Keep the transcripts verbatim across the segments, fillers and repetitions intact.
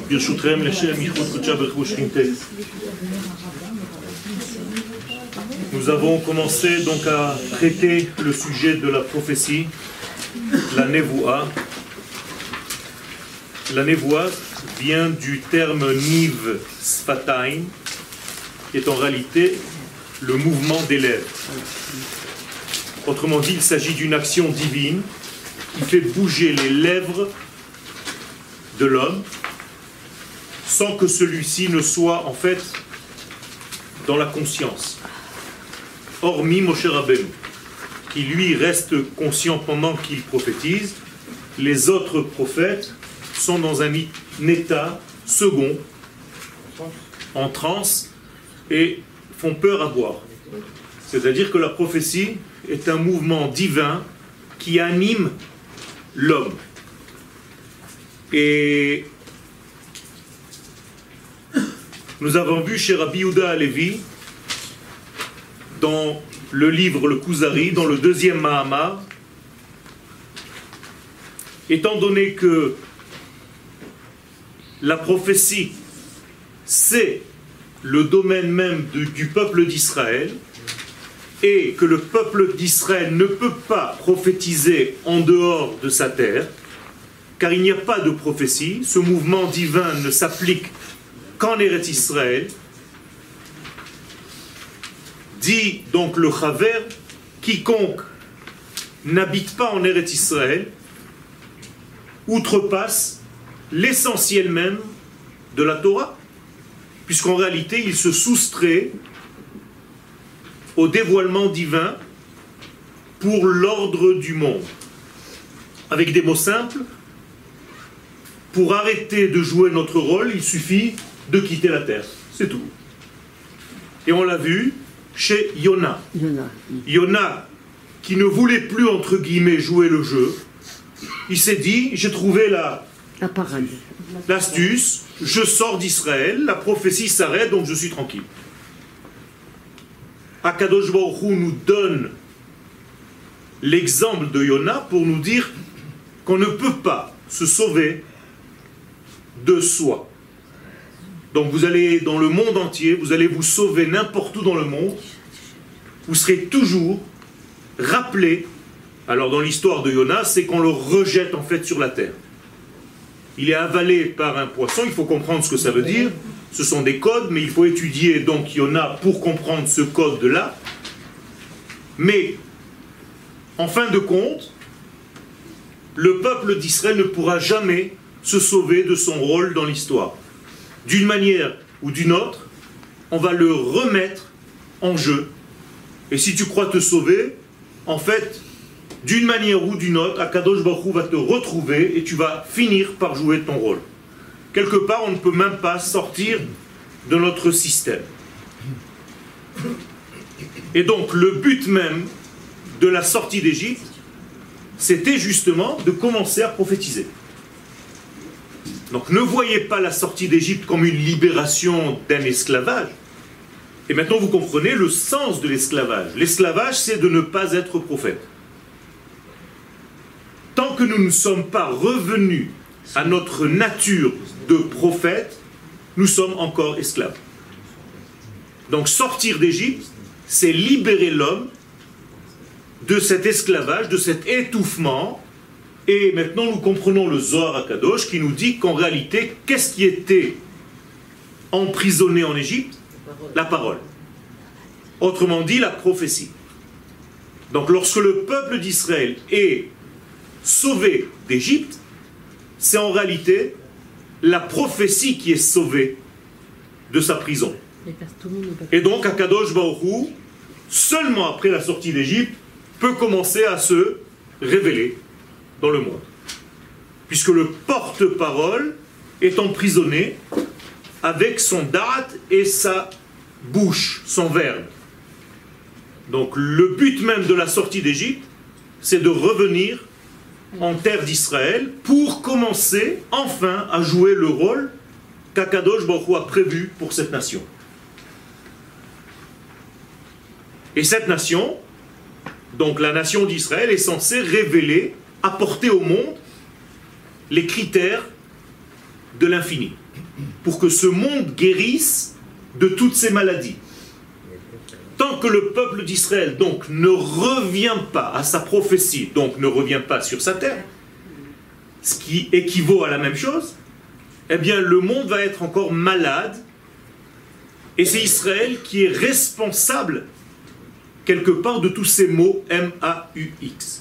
ברשותכם לשם ייחוד קודשה ברכו שכינתה. Nous avons commencé donc à traiter le sujet de la prophétie, la nevoua. La nevoua vient du terme niv sfataim, qui est en réalité le mouvement des lèvres. Autrement dit, il s'agit d'une action divine qui fait bouger les lèvres de l'homme sans que celui-ci ne soit en fait dans la conscience. Hormis Moshe Rabbeinu, qui lui reste conscient pendant qu'il prophétise, les autres prophètes sont dans un état second, en transe, et font peur à voir. C'est-à-dire que la prophétie est un mouvement divin qui anime l'homme. Et nous avons vu chez Rabbi Yehuda Halevi, dans le livre Le Kuzari, dans le deuxième Mahamar, étant donné que la prophétie, c'est le domaine même de, du peuple d'Israël, et que le peuple d'Israël ne peut pas prophétiser en dehors de sa terre, car il n'y a pas de prophétie, ce mouvement divin ne s'applique qu'en Eretz Israël. Dit donc le Chaver, quiconque n'habite pas en Eretz Israël outrepasse l'essentiel même de la Torah, puisqu'en réalité il se soustrait au dévoilement divin pour l'ordre du monde. Avec des mots simples, pour arrêter de jouer notre rôle, il suffit de quitter la terre. C'est tout. Et on l'a vu chez Yona. Yona. Yona, qui ne voulait plus, entre guillemets, jouer le jeu, il s'est dit, j'ai trouvé la, la parade. L'astuce, je sors d'Israël, la prophétie s'arrête, donc je suis tranquille. Akadosh Baruch Hu nous donne l'exemple de Yona pour nous dire qu'on ne peut pas se sauver de soi. Donc vous allez dans le monde entier, vous allez vous sauver n'importe où dans le monde, vous serez toujours rappelé. Alors dans l'histoire de Yona, c'est qu'on le rejette en fait sur la terre. Il est avalé par un poisson, il faut comprendre ce que ça veut dire. Ce sont des codes, mais il faut étudier donc Yona pour comprendre ce code-là. Mais, en fin de compte, le peuple d'Israël ne pourra jamais se sauver de son rôle dans l'histoire. D'une manière ou d'une autre, on va le remettre en jeu. Et si tu crois te sauver, en fait, d'une manière ou d'une autre, Akadosh Baruch Hu va te retrouver et tu vas finir par jouer ton rôle. Quelque part, on ne peut même pas sortir de notre système. Et donc, le but même de la sortie d'Égypte, c'était justement de commencer à prophétiser. Donc, ne voyez pas la sortie d'Égypte comme une libération d'un esclavage. Et maintenant, vous comprenez le sens de l'esclavage. L'esclavage, c'est de ne pas être prophète. Tant que nous ne sommes pas revenus à notre nature de prophète, nous sommes encore esclaves. Donc sortir d'Égypte, c'est libérer l'homme de cet esclavage, de cet étouffement. Et maintenant nous comprenons le Zohar HaKadosh qui nous dit qu'en réalité, qu'est-ce qui était emprisonné en Égypte? La parole. Autrement dit, la prophétie. Donc lorsque le peuple d'Israël est sauvé d'Égypte, c'est en réalité la prophétie qui est sauvée de sa prison. Et donc Akadosh Baruch Hu, seulement après la sortie d'Égypte, peut commencer à se révéler dans le monde. Puisque le porte-parole est emprisonné avec son da'at et sa bouche, son verbe. Donc le but même de la sortie d'Égypte, c'est de revenir en terre d'Israël pour commencer enfin à jouer le rôle qu'Akadosh Baruch Hu a prévu pour cette nation. Et cette nation, donc la nation d'Israël, est censée révéler, apporter au monde les critères de l'infini, pour que ce monde guérisse de toutes ces maladies. Tant que le peuple d'Israël donc ne revient pas à sa prophétie, donc ne revient pas sur sa terre, ce qui équivaut à la même chose, eh bien le monde va être encore malade, et c'est Israël qui est responsable quelque part de tous ces mots M A U X.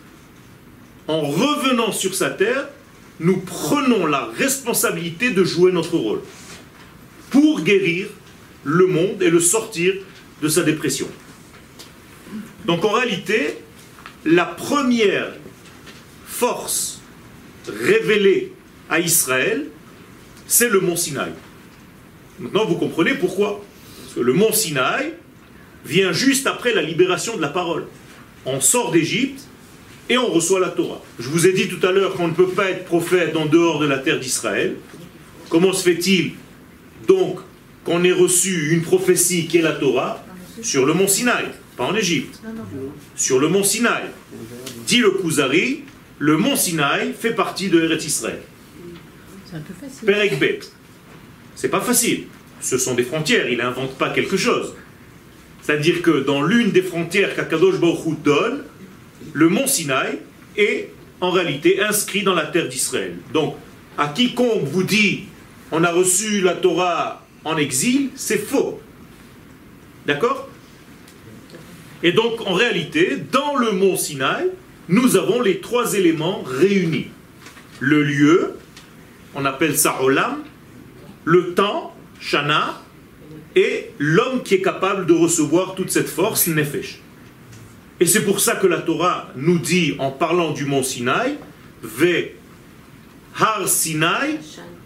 En revenant sur sa terre, nous prenons la responsabilité de jouer notre rôle pour guérir le monde et le sortir de sa dépression. Donc en réalité, la première force révélée à Israël, c'est le mont Sinaï. Maintenant, vous comprenez pourquoi. Parce que le mont Sinaï vient juste après la libération de la parole. On sort d'Égypte et on reçoit la Torah. Je vous ai dit tout à l'heure qu'on ne peut pas être prophète en dehors de la terre d'Israël. Comment se fait-il donc qu'on ait reçu une prophétie qui est la Torah sur le mont Sinaï, pas en Égypte, sur le mont Sinaï. Dit le Kuzari, le mont Sinaï fait partie de Eretz Israël. C'est un peu facile. Perek Bet. C'est pas facile. Ce sont des frontières, il n'invente pas quelque chose. C'est-à-dire que dans l'une des frontières qu'Akadosh Baruch Hu donne, le mont Sinaï est en réalité inscrit dans la terre d'Israël. Donc, à quiconque vous dit on a reçu la Torah en exil, c'est faux. D'accord? Et donc, en réalité, dans le mont Sinaï, nous avons les trois éléments réunis. Le lieu, on appelle ça Olam, le temps, Shana, et l'homme qui est capable de recevoir toute cette force, Nefesh. Et c'est pour ça que la Torah nous dit, en parlant du mont Sinaï, Ve Har Sinaï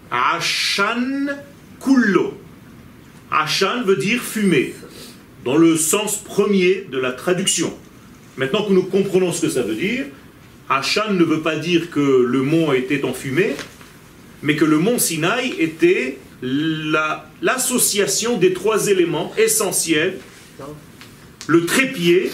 Ashan Kullo. Ashan veut dire fumée, dans le sens premier de la traduction. Maintenant que nous comprenons ce que ça veut dire, Ashan ne veut pas dire que le mont était en fumée, mais que le mont Sinaï était la, l'association des trois éléments essentiels, le trépied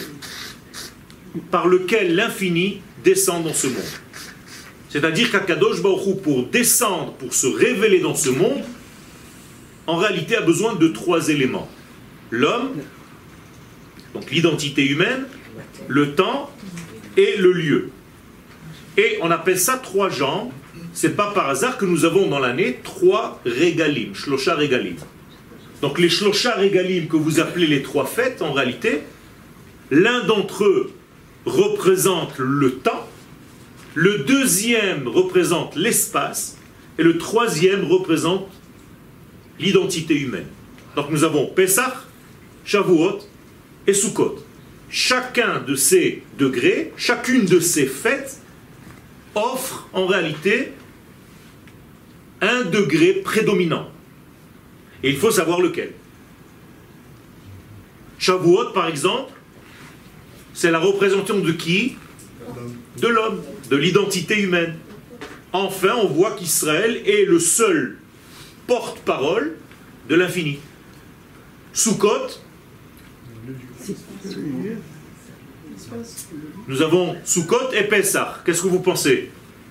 par lequel l'infini descend dans ce monde. C'est-à-dire qu'Akadosh Baruch Hu, pour descendre, pour se révéler dans ce monde, en réalité a besoin de trois éléments. L'homme, donc l'identité humaine, le temps et le lieu. Et on appelle ça trois jambes. C'est pas par hasard que nous avons dans l'année trois régalim, shlosha régalim. Donc les shlosha régalim que vous appelez les trois fêtes, en réalité, l'un d'entre eux représente le temps, le deuxième représente l'espace, et le troisième représente l'identité humaine. Donc nous avons Pesach, Shavuot et Sukkot. Chacun de ces degrés, chacune de ces fêtes, offre en réalité un degré prédominant. Et il faut savoir lequel. Shavuot, par exemple, c'est la représentation de qui? De l'homme, de l'identité humaine. Enfin, on voit qu'Israël est le seul porte-parole de l'infini. Sukkot, nous avons Sukkot et Pessah. Qu'est-ce que vous pensez?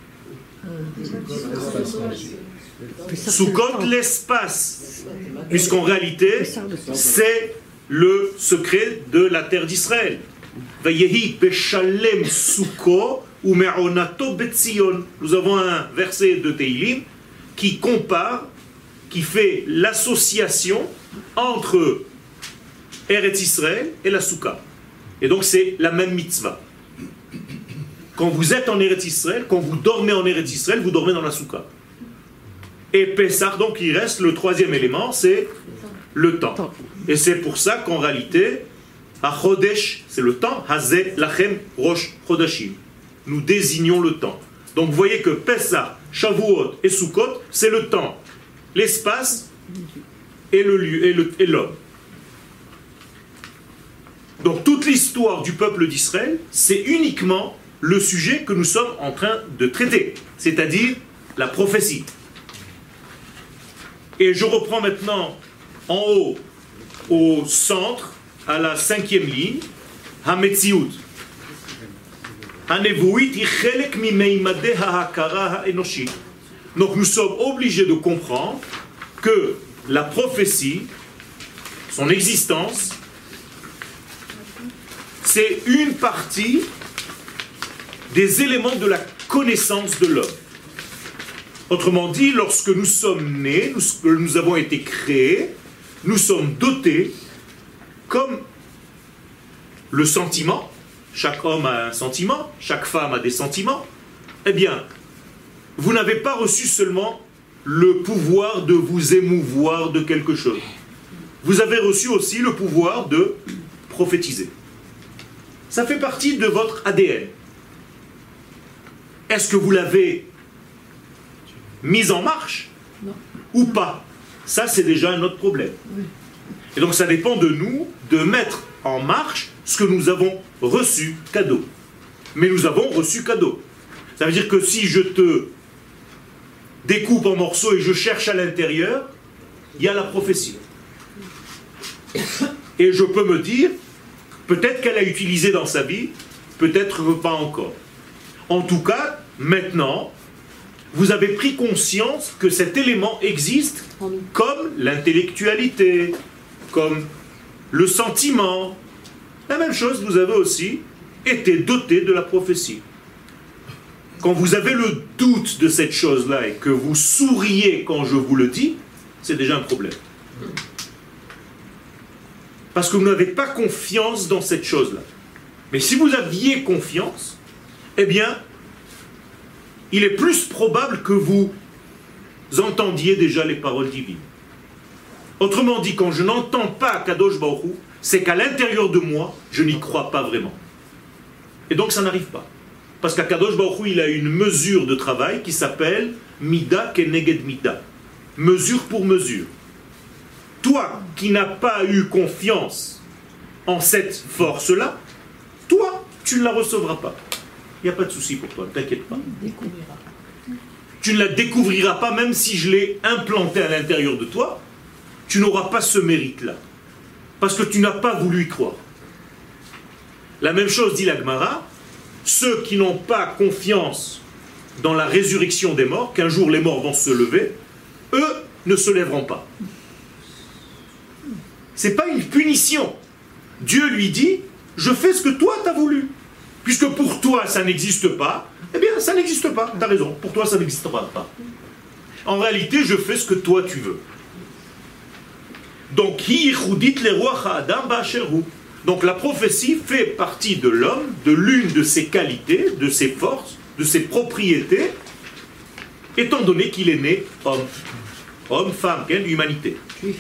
Sukkot, l'espace. Puisqu'en réalité, c'est le secret de la terre d'Israël. Vayehi beshalem Sukko ou me'onato betzion. Nous avons un verset de Teilim qui compare, qui fait l'association entre Eretz Israël et la Souka. Et donc c'est la même mitzvah. Quand vous êtes en Eretz Israël, quand vous dormez en Eretz Israël, vous dormez dans la Souka. Et Pessah, donc il reste le troisième élément, c'est le temps. Et c'est pour ça qu'en réalité, à Chodesh, c'est le temps, Hazeh Lachem Rosh Chodashim. Nous désignons le temps. Donc vous voyez que Pessah, Shavuot et Sukkot, c'est le temps, l'espace et le lieu et, le, et l'homme. Donc toute l'histoire du peuple d'Israël, c'est uniquement le sujet que nous sommes en train de traiter, c'est-à-dire la prophétie. Et je reprends maintenant en haut, au centre, à la cinquième ligne, Hametziut. Hanevuit hi chelek mimeimadeh ha'hakara ha'enoshit. Donc nous sommes obligés de comprendre que la prophétie, son existence, c'est une partie des éléments de la connaissance de l'homme. Autrement dit, lorsque nous sommes nés, nous, nous avons été créés, nous sommes dotés comme le sentiment. Chaque homme a un sentiment, chaque femme a des sentiments. Eh bien, vous n'avez pas reçu seulement le pouvoir de vous émouvoir de quelque chose. Vous avez reçu aussi le pouvoir de prophétiser. Ça fait partie de votre A D N. Est-ce que vous l'avez mise en marche? Non. Ou pas? Ça, c'est déjà un autre problème. Oui. Et donc, ça dépend de nous de mettre en marche ce que nous avons reçu cadeau. Mais nous avons reçu cadeau. Ça veut dire que si je te découpe en morceaux et je cherche à l'intérieur, il y a la prophétie. Et je peux me dire, peut-être qu'elle a utilisé dans sa vie, peut-être pas encore. En tout cas, maintenant, vous avez pris conscience que cet élément existe comme l'intellectualité, comme le sentiment. La même chose, vous avez aussi été doté de la prophétie. Quand vous avez le doute de cette chose-là et que vous souriez quand je vous le dis, c'est déjà un problème. Parce que vous n'avez pas confiance dans cette chose-là. Mais si vous aviez confiance, eh bien, il est plus probable que vous entendiez déjà les paroles divines. Autrement dit, quand je n'entends pas Kadosh Baruch Hu, c'est qu'à l'intérieur de moi, je n'y crois pas vraiment. Et donc ça n'arrive pas. Parce qu'à Kadosh Baruch Hu, il a une mesure de travail qui s'appelle Mida Keneged Mida. Mesure pour mesure. Toi qui n'as pas eu confiance en cette force-là, toi, tu ne la recevras pas. Il n'y a pas de souci pour toi, ne t'inquiète pas. Découvrira. Tu ne la découvriras pas même si je l'ai implantée à l'intérieur de toi. Tu n'auras pas ce mérite-là. Parce que tu n'as pas voulu y croire. La même chose dit la Gemara, ceux qui n'ont pas confiance dans la résurrection des morts, qu'un jour les morts vont se lever, eux ne se lèveront pas. C'est pas une punition. Dieu lui dit, je fais ce que toi t'as voulu. Puisque pour toi ça n'existe pas, eh bien ça n'existe pas, t'as raison, pour toi ça n'existera pas. En réalité, je fais ce que toi tu veux. Donc, donc la prophétie fait partie de l'homme, de l'une de ses qualités, de ses forces, de ses propriétés, étant donné qu'il est né homme. Homme, femme, l'humanité.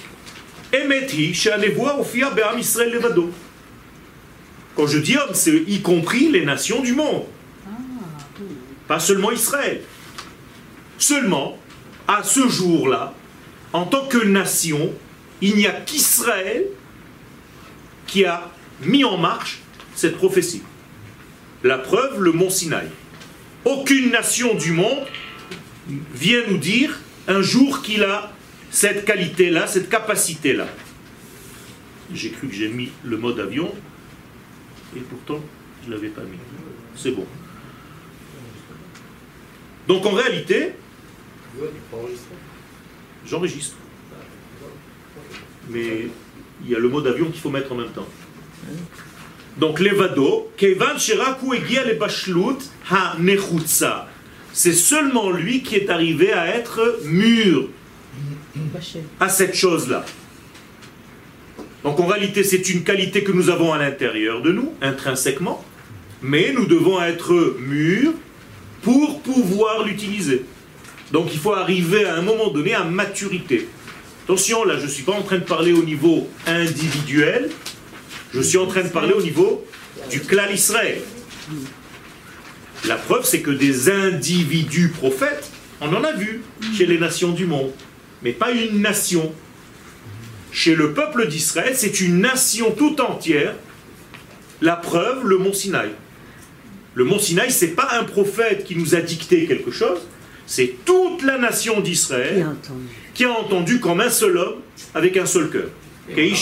Quand je dis homme, c'est y compris les nations du monde. Pas seulement Israël. Seulement, à ce jour-là, en tant que nation, il n'y a qu'Israël qui a mis en marche cette prophétie. La preuve, le mont Sinaï. Aucune nation du monde vient nous dire un jour qu'il a cette qualité-là, cette capacité-là. J'ai cru que j'ai mis le mode avion, et pourtant, je ne l'avais pas mis. C'est bon. Donc en réalité, j'enregistre. Mais il y a le mode avion qu'il faut mettre en même temps. Donc Levado, Kevan Sheraku Egia le Bashlut Ha Nechutza. C'est seulement lui qui est arrivé à être mûr à cette chose-là. Donc en réalité, c'est une qualité que nous avons à l'intérieur de nous, intrinsèquement, mais nous devons être mûrs pour pouvoir l'utiliser. Donc il faut arriver à un moment donné à maturité. Attention, là, je ne suis pas en train de parler au niveau individuel, je suis en train de parler au niveau du clan Israël. La preuve, c'est que des individus prophètes, on en a vu chez les nations du monde, mais pas une nation. Chez le peuple d'Israël, c'est une nation tout entière. La preuve, le mont Sinaï. Le mont Sinaï, ce n'est pas un prophète qui nous a dicté quelque chose, c'est toute la nation d'Israël qui a entendu comme un seul homme, avec un seul cœur. Okay?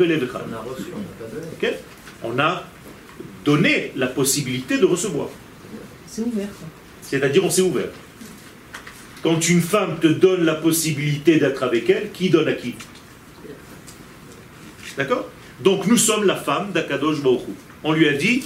On a donné la possibilité de recevoir. C'est ouvert. C'est-à-dire on s'est ouvert. Quand une femme te donne la possibilité d'être avec elle, qui donne à qui? D'accord? Donc nous sommes la femme d'Akadosh Baruch Hu. On lui a dit,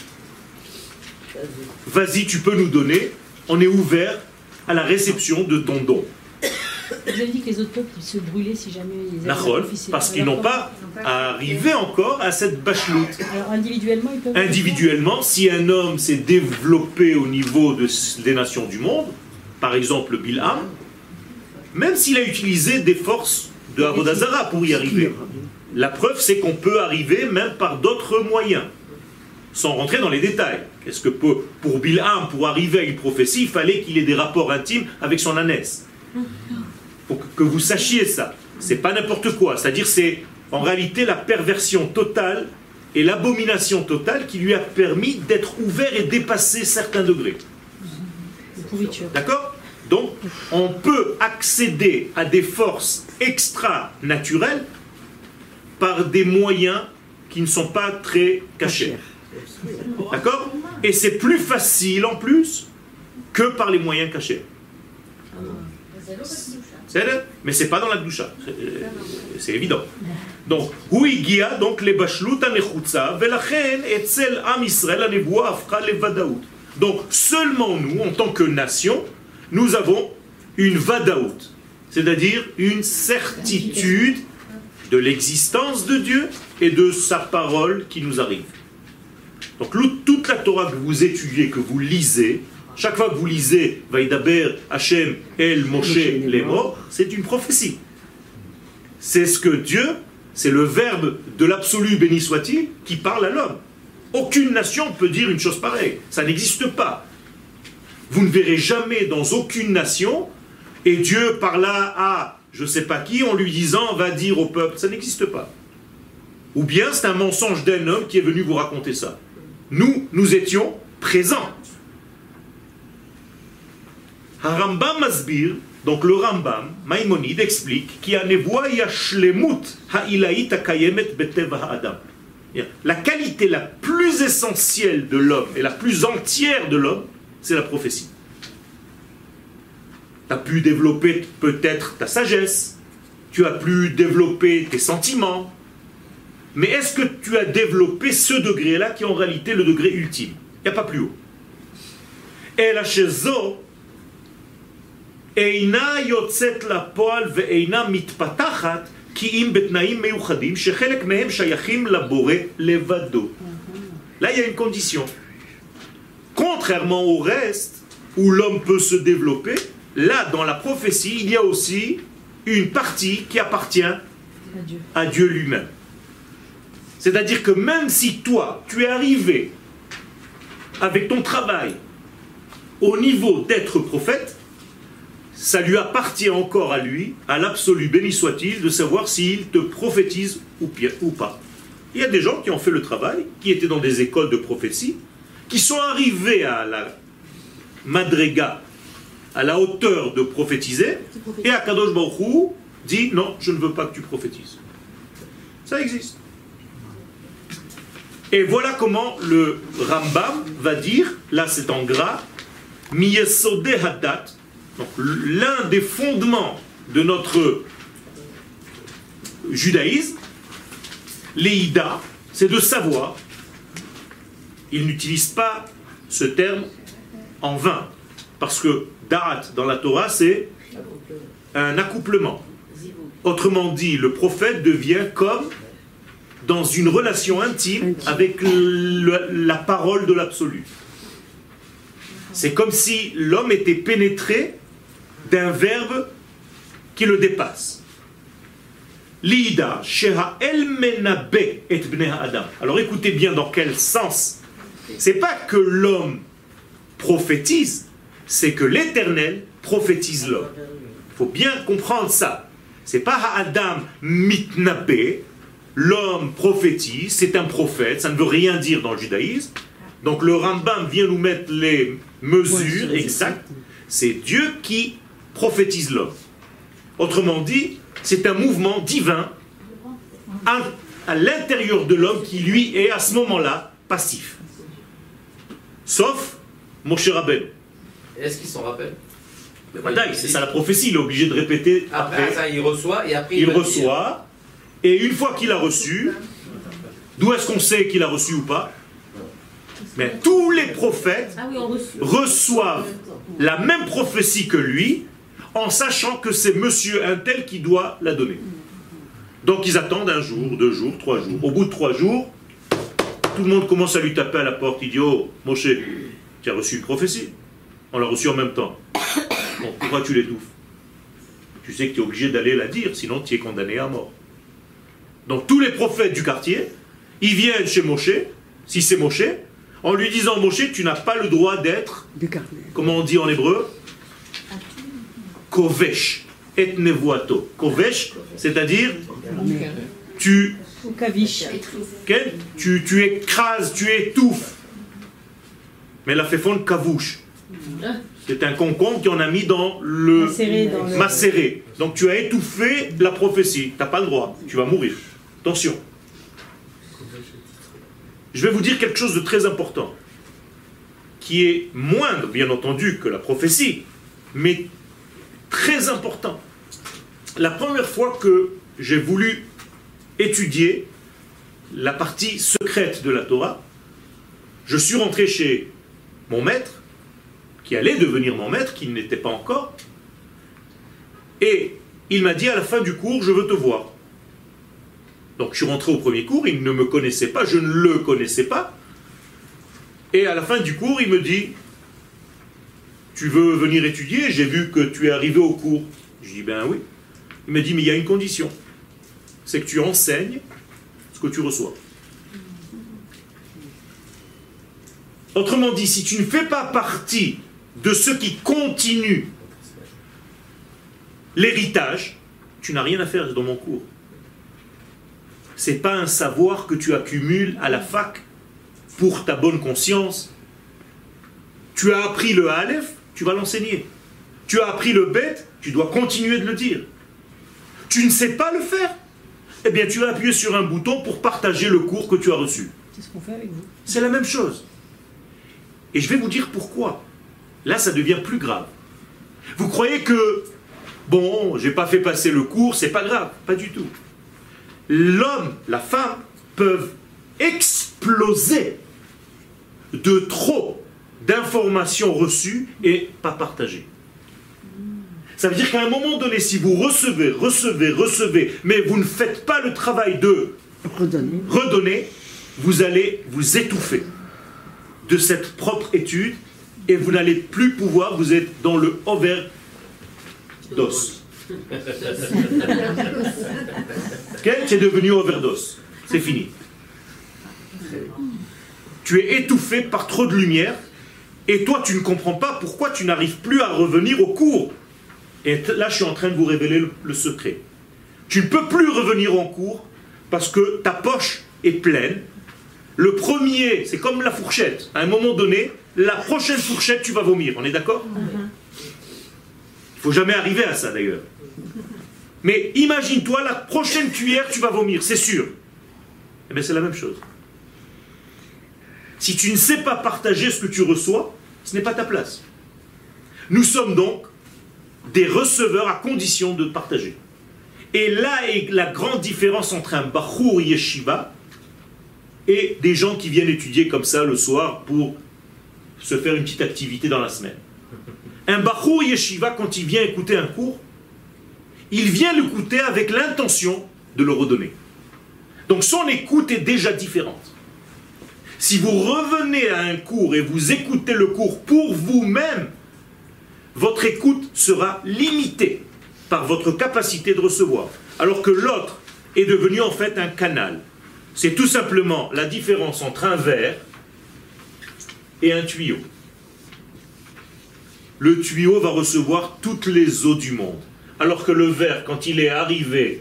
vas-y, tu peux nous donner, on est ouvert à la réception de ton don. Vous avez dit que les autres peuples se brûlaient si jamais ils avaient Nachol, parce qu'ils n'ont pas arrivé encore à cette bachlout. Alors individuellement, ils peuvent... Individuellement, si un homme s'est développé au niveau de, des nations du monde, par exemple Bilham, même s'il a utilisé des forces de Avodah Zarah pour y arriver, la preuve c'est qu'on peut arriver même par d'autres moyens, sans rentrer dans les détails. Est-ce que pour, pour Bilham, pour arriver à une prophétie, il fallait qu'il ait des rapports intimes avec son ânesse? Pour que vous sachiez ça. C'est pas n'importe quoi. C'est-à-dire c'est en réalité la perversion totale et l'abomination totale qui lui a permis d'être ouvert et dépasser certains degrés. D'accord? Donc, on peut accéder à des forces extra-naturelles par des moyens qui ne sont pas très cachés. D'accord? Et c'est plus facile en plus que par les moyens cachés. Mais c'est pas dans la doucha, c'est évident. Donc, Huigia, donc les bachlut anechutza, velachen etzel am Israël anevoa afra levadaout. Donc, seulement nous, en tant que nation, nous avons une vadaout, c'est-à-dire une certitude de l'existence de Dieu et de sa parole qui nous arrive. Donc, toute la Torah que vous étudiez, que vous lisez, chaque fois que vous lisez Vaïdaber Hachem El Moshe Lemo, c'est une prophétie. C'est ce que Dieu, c'est le verbe de l'absolu béni soit-il, qui parle à l'homme. Aucune nation peut dire une chose pareille. Ça n'existe pas. Vous ne verrez jamais dans aucune nation, et Dieu parla à je ne sais pas qui en lui disant va dire au peuple. Ça n'existe pas. Ou bien c'est un mensonge d'un homme qui est venu vous raconter ça. Nous, nous étions présents. Rambam Masbir, donc le Rambam, Maïmonide explique qu'il y a nevoa yashlemut ha'ilaït akayemet beteva ha'adam. La qualité la plus essentielle de l'homme et la plus entière de l'homme, c'est la prophétie. Tu as pu développer peut-être ta sagesse, tu as pu développer tes sentiments, mais est-ce que tu as développé ce degré-là qui est en réalité le degré ultime? Il n'y a pas plus haut. Et la chezo, אינה יוצאת לפועל ואינה מתפתחת כי אם בתנאים מיוחדים שחלק מהם שייכים לבורא לבדו. Là, il y a une condition. Contrairement au reste, où l'homme peut se développer, là, dans la prophétie, il y a aussi une partie qui appartient à Dieu, à Dieu lui-même. C'est-à-dire que même si toi, tu es arrivé avec ton travail au niveau d'être prophète, ça lui appartient encore à lui, à l'absolu, béni soit-il, de savoir s'il te prophétise ou, pire, ou pas. Il y a des gens qui ont fait le travail, qui étaient dans des écoles de prophétie, qui sont arrivés à la madrega, à la hauteur de prophétiser, et Akadosh Baruch Hu dit non, je ne veux pas que tu prophétises. Ça existe. Et voilà comment le Rambam va dire, là c'est en gras, Miyesode Hadat. Donc l'un des fondements de notre judaïsme, l'Eïda, c'est de savoir, il n'utilise pas ce terme en vain, parce que Da'at dans la Torah c'est un accouplement. Autrement dit, le prophète devient comme dans une relation intime avec le, la parole de l'absolu. C'est comme si l'homme était pénétré d'un verbe qui le dépasse. L'ida, sheha el menabe et bnei adam. Alors écoutez bien dans quel sens. C'est pas que l'homme prophétise, c'est que l'Éternel prophétise l'homme. Il faut bien comprendre ça. C'est pas ha-adam mitnabe, l'homme prophétise, c'est un prophète, ça ne veut rien dire dans le judaïsme. Donc le Rambam vient nous mettre les mesures exactes. C'est Dieu qui prophétise l'homme. Autrement dit, c'est un mouvement divin à, à l'intérieur de l'homme qui lui est à ce moment-là passif. Sauf Moshe Rabbeinu. Est-ce qu'il s'en rappelle? Voilà, c'est ça la prophétie, il est obligé de répéter Après, après. ça, il reçoit et après Il il, va reçoit, et une fois qu'il a reçu, d'où est-ce qu'on sait qu'il a reçu ou pas? Mais tous les prophètes Ah oui, on reçoit. reçoivent la même prophétie que lui, en sachant que c'est monsieur un tel qui doit la donner. Donc ils attendent un jour, deux jours, trois jours. Au bout de trois jours, tout le monde commence à lui taper à la porte. Il dit: oh, Moshe, tu as reçu une prophétie. On l'a reçue en même temps. Bon, pourquoi tu l'étouffes? Tu sais que tu es obligé d'aller la dire, sinon tu es condamné à mort. Donc tous les prophètes du quartier, ils viennent chez Moshe, si c'est Moshe, en lui disant: Moshe, tu n'as pas le droit d'être, comment on dit en hébreu, kovesh et nevuato. Kovesh, c'est-à-dire tu, okay, tu, tu écrases, tu étouffes. Mais la fait fondre kavouche. C'est un concombre qui en a mis dans le macéré. Dans le... macéré. Donc tu as étouffé la prophétie. Tu n'as pas le droit. Tu vas mourir. Attention. Je vais vous dire quelque chose de très important, qui est moindre, bien entendu, que la prophétie, mais très important. La première fois que j'ai voulu étudier la partie secrète de la Torah, je suis rentré chez mon maître, qui allait devenir mon maître, qui n'était pas encore, et il m'a dit à la fin du cours: je veux te voir. Donc je suis rentré au premier cours, il ne me connaissait pas, je ne le connaissais pas, et à la fin du cours, il me dit: tu veux venir étudier? J'ai vu que tu es arrivé au cours. Je dis: ben oui. Il m'a dit: mais il y a une condition, c'est que tu enseignes ce que tu reçois. Autrement dit, si tu ne fais pas partie de ceux qui continuent l'héritage, tu n'as rien à faire dans mon cours. Ce n'est pas un savoir que tu accumules à la fac pour ta bonne conscience. Tu as appris le Aleph, tu vas l'enseigner. Tu as appris le Bet, tu dois continuer de le dire. Tu ne sais pas le faire, eh bien tu vas appuyer sur un bouton pour partager le cours que tu as reçu. C'est ce qu'on fait avec vous. C'est la même chose. Et je vais vous dire pourquoi. Là, ça devient plus grave. Vous croyez que, bon, j'ai pas fait passer le cours, c'est pas grave. Pas du tout. L'homme, la femme, peuvent exploser de trop d'informations reçues et pas partagées. Ça veut dire qu'à un moment donné, si vous recevez, recevez, recevez, mais vous ne faites pas le travail de redonner, redonner vous allez vous étouffer de cette propre étude et vous n'allez plus pouvoir, vous êtes dans le overdose. Okay? Tu es devenu overdose. C'est fini. Tu es étouffé par trop de lumière et toi tu ne comprends pas pourquoi tu n'arrives plus à revenir au cours. Et là je suis en train de vous révéler le, le secret. Tu ne peux plus revenir en cours parce que ta poche est pleine. Le premier, c'est comme la fourchette. À un moment donné, la prochaine fourchette, tu vas vomir. On est d'accord? Il ne faut jamais arriver à ça d'ailleurs. Mais imagine-toi, la prochaine cuillère, tu vas vomir, c'est sûr. Eh bien, c'est la même chose. Si tu ne sais pas partager ce que tu reçois, ce n'est pas ta place. Nous sommes donc des receveurs à condition de partager. Et là est la grande différence entre un Bachour Yeshiva et des gens qui viennent étudier comme ça le soir pour se faire une petite activité dans la semaine. Un Bachour Yeshiva, quand il vient écouter un cours, il vient l'écouter avec l'intention de le redonner. Donc son écoute est déjà différente. Si vous revenez à un cours et vous écoutez le cours pour vous-même, votre écoute sera limitée par votre capacité de recevoir. Alors que l'autre est devenu en fait un canal. C'est tout simplement la différence entre un verre et un tuyau. Le tuyau va recevoir toutes les eaux du monde. Alors que le verre, quand il est arrivé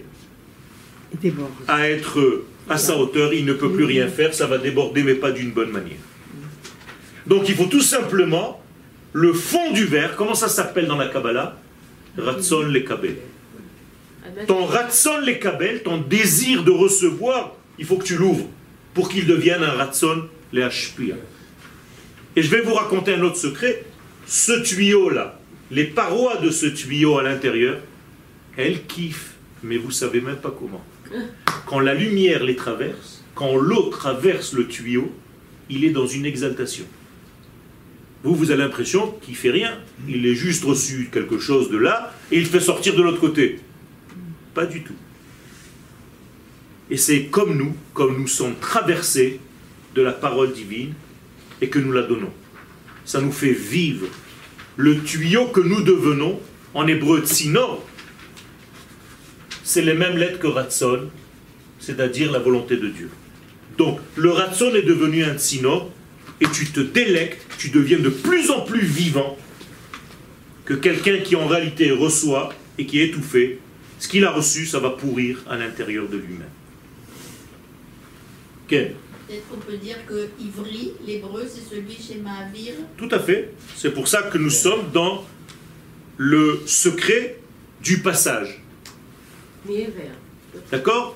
à être à sa hauteur, il ne peut plus rien faire, ça va déborder, mais pas d'une bonne manière. Donc il faut tout simplement le fond du verre. Comment ça s'appelle dans la Kabbalah? Ratson lekabel. Ton ratson lekabel, ton désir de recevoir, il faut que tu l'ouvres pour qu'il devienne un ratson lehashpia. Et je vais vous raconter un autre secret. Ce tuyau-là, les parois de ce tuyau à l'intérieur, elles kiffent, mais vous ne savez même pas comment. Quand la lumière les traverse, quand l'eau traverse le tuyau, il est dans une exaltation. Vous, vous avez l'impression qu'il ne fait rien. Il est juste reçu quelque chose de là et il fait sortir de l'autre côté. Pas du tout. Et c'est comme nous, comme nous sommes traversés de la parole divine et que nous la donnons. Ça nous fait vivre. Le tuyau que nous devenons, en hébreu tsinor, c'est les mêmes lettres que Ratson, c'est-à-dire la volonté de Dieu. Donc, le Ratson est devenu un tsinor, et tu te délectes, tu deviens de plus en plus vivant que quelqu'un qui en réalité reçoit et qui est étouffé. Ce qu'il a reçu, ça va pourrir à l'intérieur de lui-même. Quel ? Peut-être qu'on peut dire que Ivri, l'hébreu, c'est celui chez Mahavir. Tout à fait. C'est pour ça que nous sommes dans le secret du passage. D'accord ?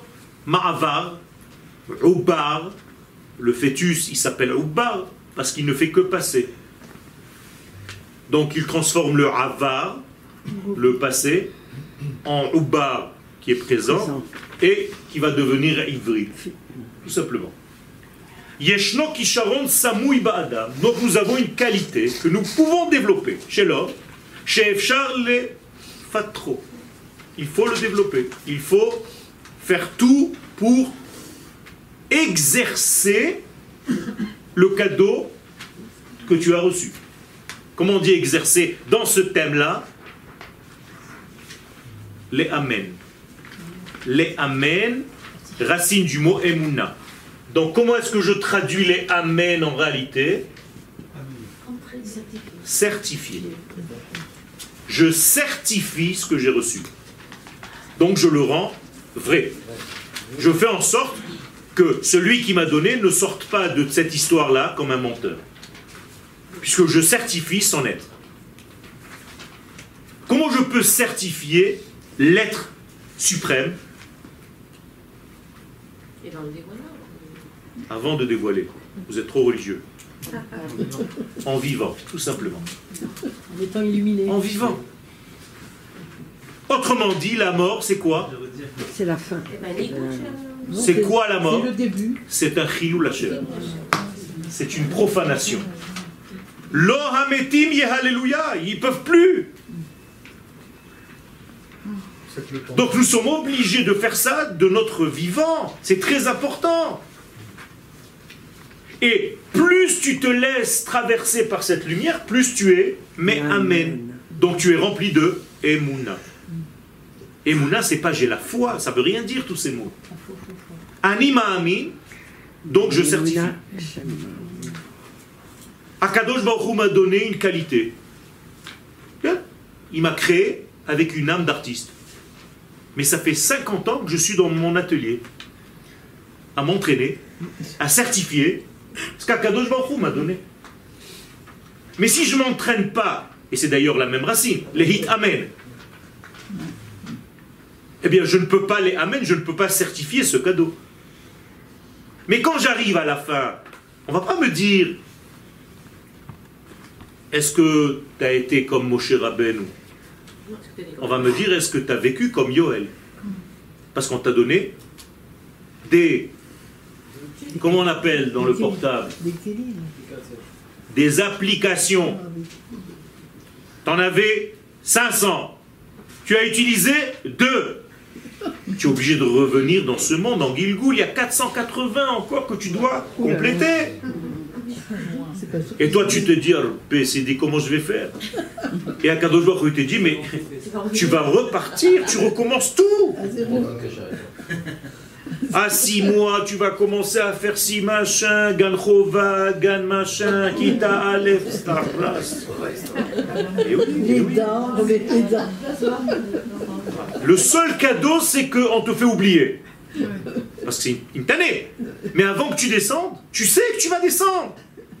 Ma'avar, Ubar, le fœtus, il s'appelle Ubar parce qu'il ne fait que passer. Donc il transforme le Avar, le passé, en Ubar qui est présent et qui va devenir Ivri. Tout simplement. Yeshno kisharon samui ba'adam. Donc nous avons une qualité que nous pouvons développer chez l'homme, chez Efshar le fatro. Il faut le développer. Il faut faire tout pour exercer le cadeau que tu as reçu. Comment on dit exercer dans ce thème-là? Les amen. Les amen, racine du mot emuna. Donc comment est-ce que je traduis les amen en réalité? Certifié. Je certifie ce que j'ai reçu. Donc je le rends vrai. Je fais en sorte que celui qui m'a donné ne sorte pas de cette histoire-là comme un menteur. Puisque je certifie son être. Comment je peux certifier l'être suprême avant de dévoiler? Vous êtes trop religieux. En vivant, tout simplement. En étant illuminé. En vivant. Autrement dit, la mort, c'est quoi? C'est la fin. C'est quoi la mort? C'est le début. C'est un chilul Hashem. C'est une profanation. Lo hametim yehalleluya. Ils ne peuvent plus. Donc nous sommes obligés de faire ça de notre vivant. C'est très important. Et plus tu te laisses traverser par cette lumière, plus tu es mais amen. Donc tu es rempli de emuna. Emuna, c'est pas j'ai la foi, ça veut rien dire tous ces mots. Anima amin, donc je certifie. Akadosh Baruch Hu m'a donné une qualité. Il m'a créé avec une âme d'artiste. Mais ça fait cinquante ans que je suis dans mon atelier à m'entraîner, à certifier ce qu'Akadosh Baruch Hu m'a donné. Mais si je ne m'entraîne pas, et c'est d'ailleurs la même racine, les hit amen, eh bien je ne peux pas les amen, je ne peux pas certifier ce cadeau. Mais quand j'arrive à la fin, on ne va pas me dire est-ce que tu as été comme Moshe Rabbeinu? On va me dire est-ce que tu as vécu comme Yoel? Parce qu'on t'a donné des... Comment on appelle dans le portable? Des applications. Tu en avais cinq cents. Tu as utilisé deux. Tu es obligé de revenir dans ce monde. En Gilgoul, il y a quatre cent quatre-vingts encore que tu dois compléter. Et toi, tu te dis, P C D, comment je vais faire? Et Akadosh Baruch Hu te dit, mais tu vas repartir, tu recommences tout. À six mois, tu vas commencer à faire six machins, Gan Chova, Gan machin, Kita Aleph, Starras. Les dents, remettre les dents. Le seul cadeau, c'est qu'on te fait oublier. Parce que c'est une tannée. Mais avant que tu descendes, tu sais que tu vas descendre.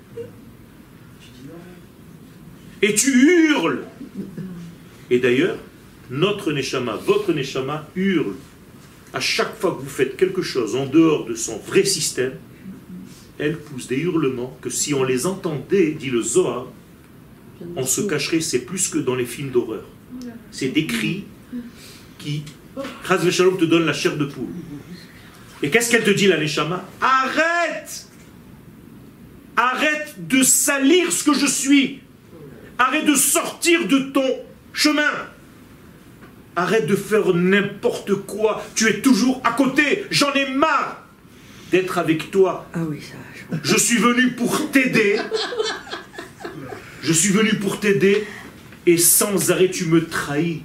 Et tu hurles. Et d'ailleurs, notre Neshama, votre Neshama hurle. À chaque fois que vous faites quelque chose en dehors de son vrai système, elle pousse des hurlements que si on les entendait, dit le Zohar, on se cacherait, c'est plus que dans les films d'horreur. C'est des cris qui, Chas v'Shalom, te donnent la chair de poule. Et qu'est-ce qu'elle te dit, la Neshama? Arrête! Arrête de salir ce que je suis. Arrête de sortir de ton chemin. Arrête de faire n'importe quoi. Tu es toujours à côté. J'en ai marre d'être avec toi. Ah oui, ça. Je suis venu pour t'aider. Je suis venu pour t'aider. Et sans arrêt, tu me trahis.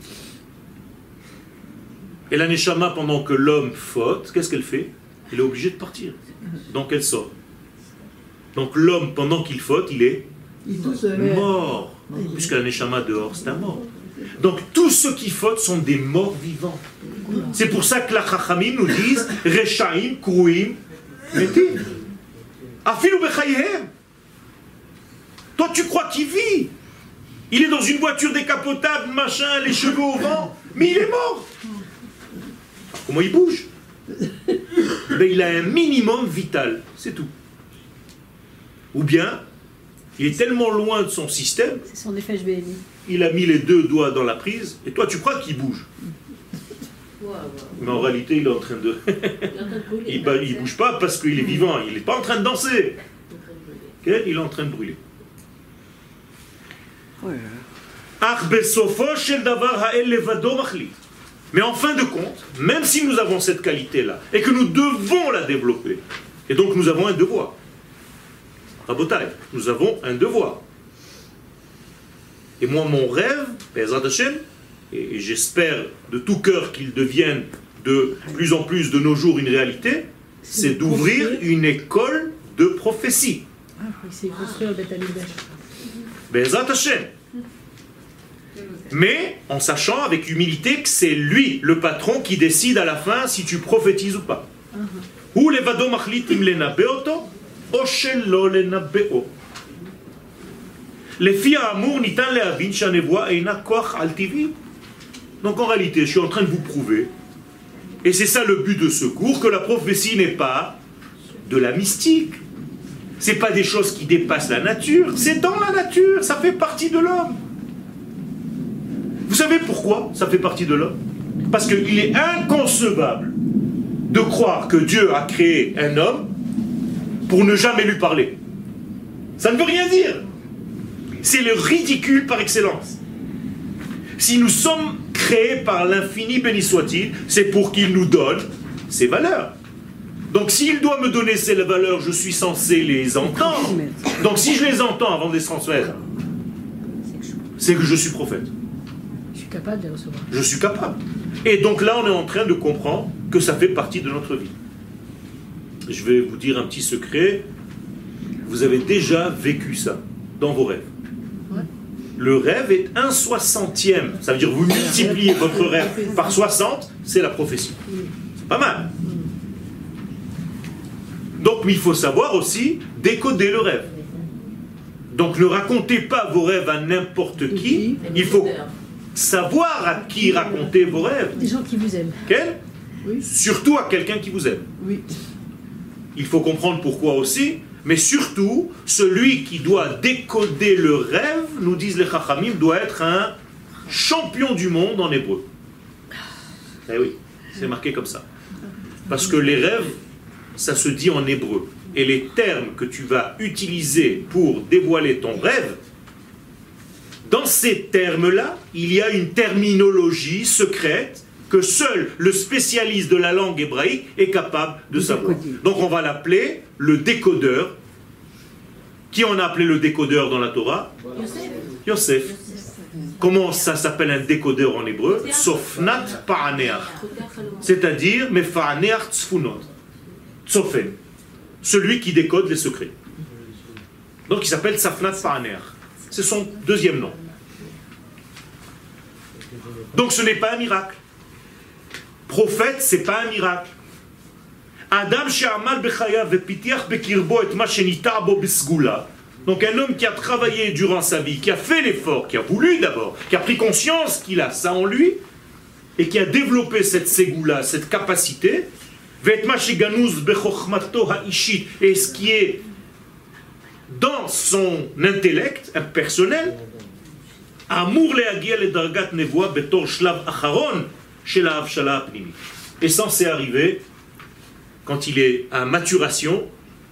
Et la Neshama, pendant que l'homme faute, qu'est-ce qu'elle fait? Elle est obligée de partir. Donc elle sort. Donc l'homme, pendant qu'il faute, il est mort. Puisque la Neshama dehors, c'est un mort. Donc tous ceux qui fautent sont des morts vivants. C'est pour ça que la Chachamim nous disent Rechaim, Kruim, Metim. Afilu bechayhem. Toi tu crois qu'il vit. Il est dans une voiture décapotable, machin, les cheveux au vent, mais il est mort. Comment il bouge? Ben, il a un minimum vital, c'est tout. Ou bien, il est tellement loin de son système, c'est son effet H B M I. Il a mis les deux doigts dans la prise, et toi tu crois qu'il bouge. Mais en réalité, il est en train de... il ne bouge pas parce qu'il est vivant, il n'est pas en train de danser. Okay? Il est en train de brûler. Mais en fin de compte, même si nous avons cette qualité-là, et que nous devons la développer, et donc nous avons un devoir. Rabotai, nous avons un devoir. Et moi, mon rêve, Be'ezrat Hashem, et j'espère de tout cœur qu'il devienne de plus en plus de nos jours une réalité, c'est d'ouvrir une école de prophétie. Ah, c'est construire le Beth Amikdash. Be'ezrat Hashem. Mais en sachant avec humilité que c'est lui, le patron, qui décide à la fin si tu prophétises ou pas. Ou levado machlit im lenabeoto, o shelo lenabeo. Lefi ha'amur nitan lehavin shehanevoa eina koach al-tivi. Donc en réalité, je suis en train de vous prouver, et c'est ça le but de ce cours, que la prophétie n'est pas de la mystique. C'est pas des choses qui dépassent la nature, c'est dans la nature, ça fait partie de l'homme. Vous savez pourquoi ça fait partie de l'homme? Parce qu'il est inconcevable de croire que Dieu a créé un homme pour ne jamais lui parler. Ça ne veut rien dire. C'est le ridicule par excellence. Si nous sommes créés par l'infini, béni soit-il, c'est pour qu'il nous donne ses valeurs. Donc s'il doit me donner ces valeurs, je suis censé les entendre. Donc si je les entends avant de les transmettre, c'est que je suis prophète. Je suis capable de les recevoir. Je suis capable. Et donc là, on est en train de comprendre que ça fait partie de notre vie. Je vais vous dire un petit secret. Vous avez déjà vécu ça dans vos rêves. Ouais. Le rêve est un soixantième. Ça veut dire que vous multipliez votre rêve par soixante, c'est la prophétie. C'est pas mal. Donc, mais il faut savoir aussi décoder le rêve. Donc, ne racontez pas vos rêves à n'importe qui. Il faut savoir à qui raconter vos rêves. Des gens qui vous aiment. Quel ? Oui. Surtout à quelqu'un qui vous aime. Oui. Il faut comprendre pourquoi aussi, mais surtout, celui qui doit décoder le rêve, nous disent les Chachamim, doit être un champion du monde en hébreu. Eh oui, c'est marqué comme ça. Parce que les rêves, ça se dit en hébreu. Et les termes que tu vas utiliser pour dévoiler ton rêve, dans ces termes-là, il y a une terminologie secrète que seul le spécialiste de la langue hébraïque est capable de savoir. Donc on va l'appeler le décodeur. Qui on a appelé le décodeur dans la Torah? Yosef. Yosef. Comment ça s'appelle un décodeur en hébreu? Sofnat pa'aneach. C'est-à-dire, mefa'aneach tzfunot. Tsofen. Celui qui décode les secrets. Donc il s'appelle Safnat pa'aneach. C'est son deuxième nom. Donc ce n'est pas un miracle. Prophète, c'est pas un miracle. Adam she'amal bechayav vepitiach bekirbo et ma shenita bo besgula. Donc un homme qui a travaillé durant sa vie, qui a fait l'effort, qui a voulu d'abord, qui a pris conscience qu'il a ça en lui, et qui a développé cette ségoula, cette capacité, et ce qui est dans son intellect personnel, Amour le'agia le dargat nevoa betor shlav acharon chez la avshala apnimi. Et censé arriver, quand il est à maturation,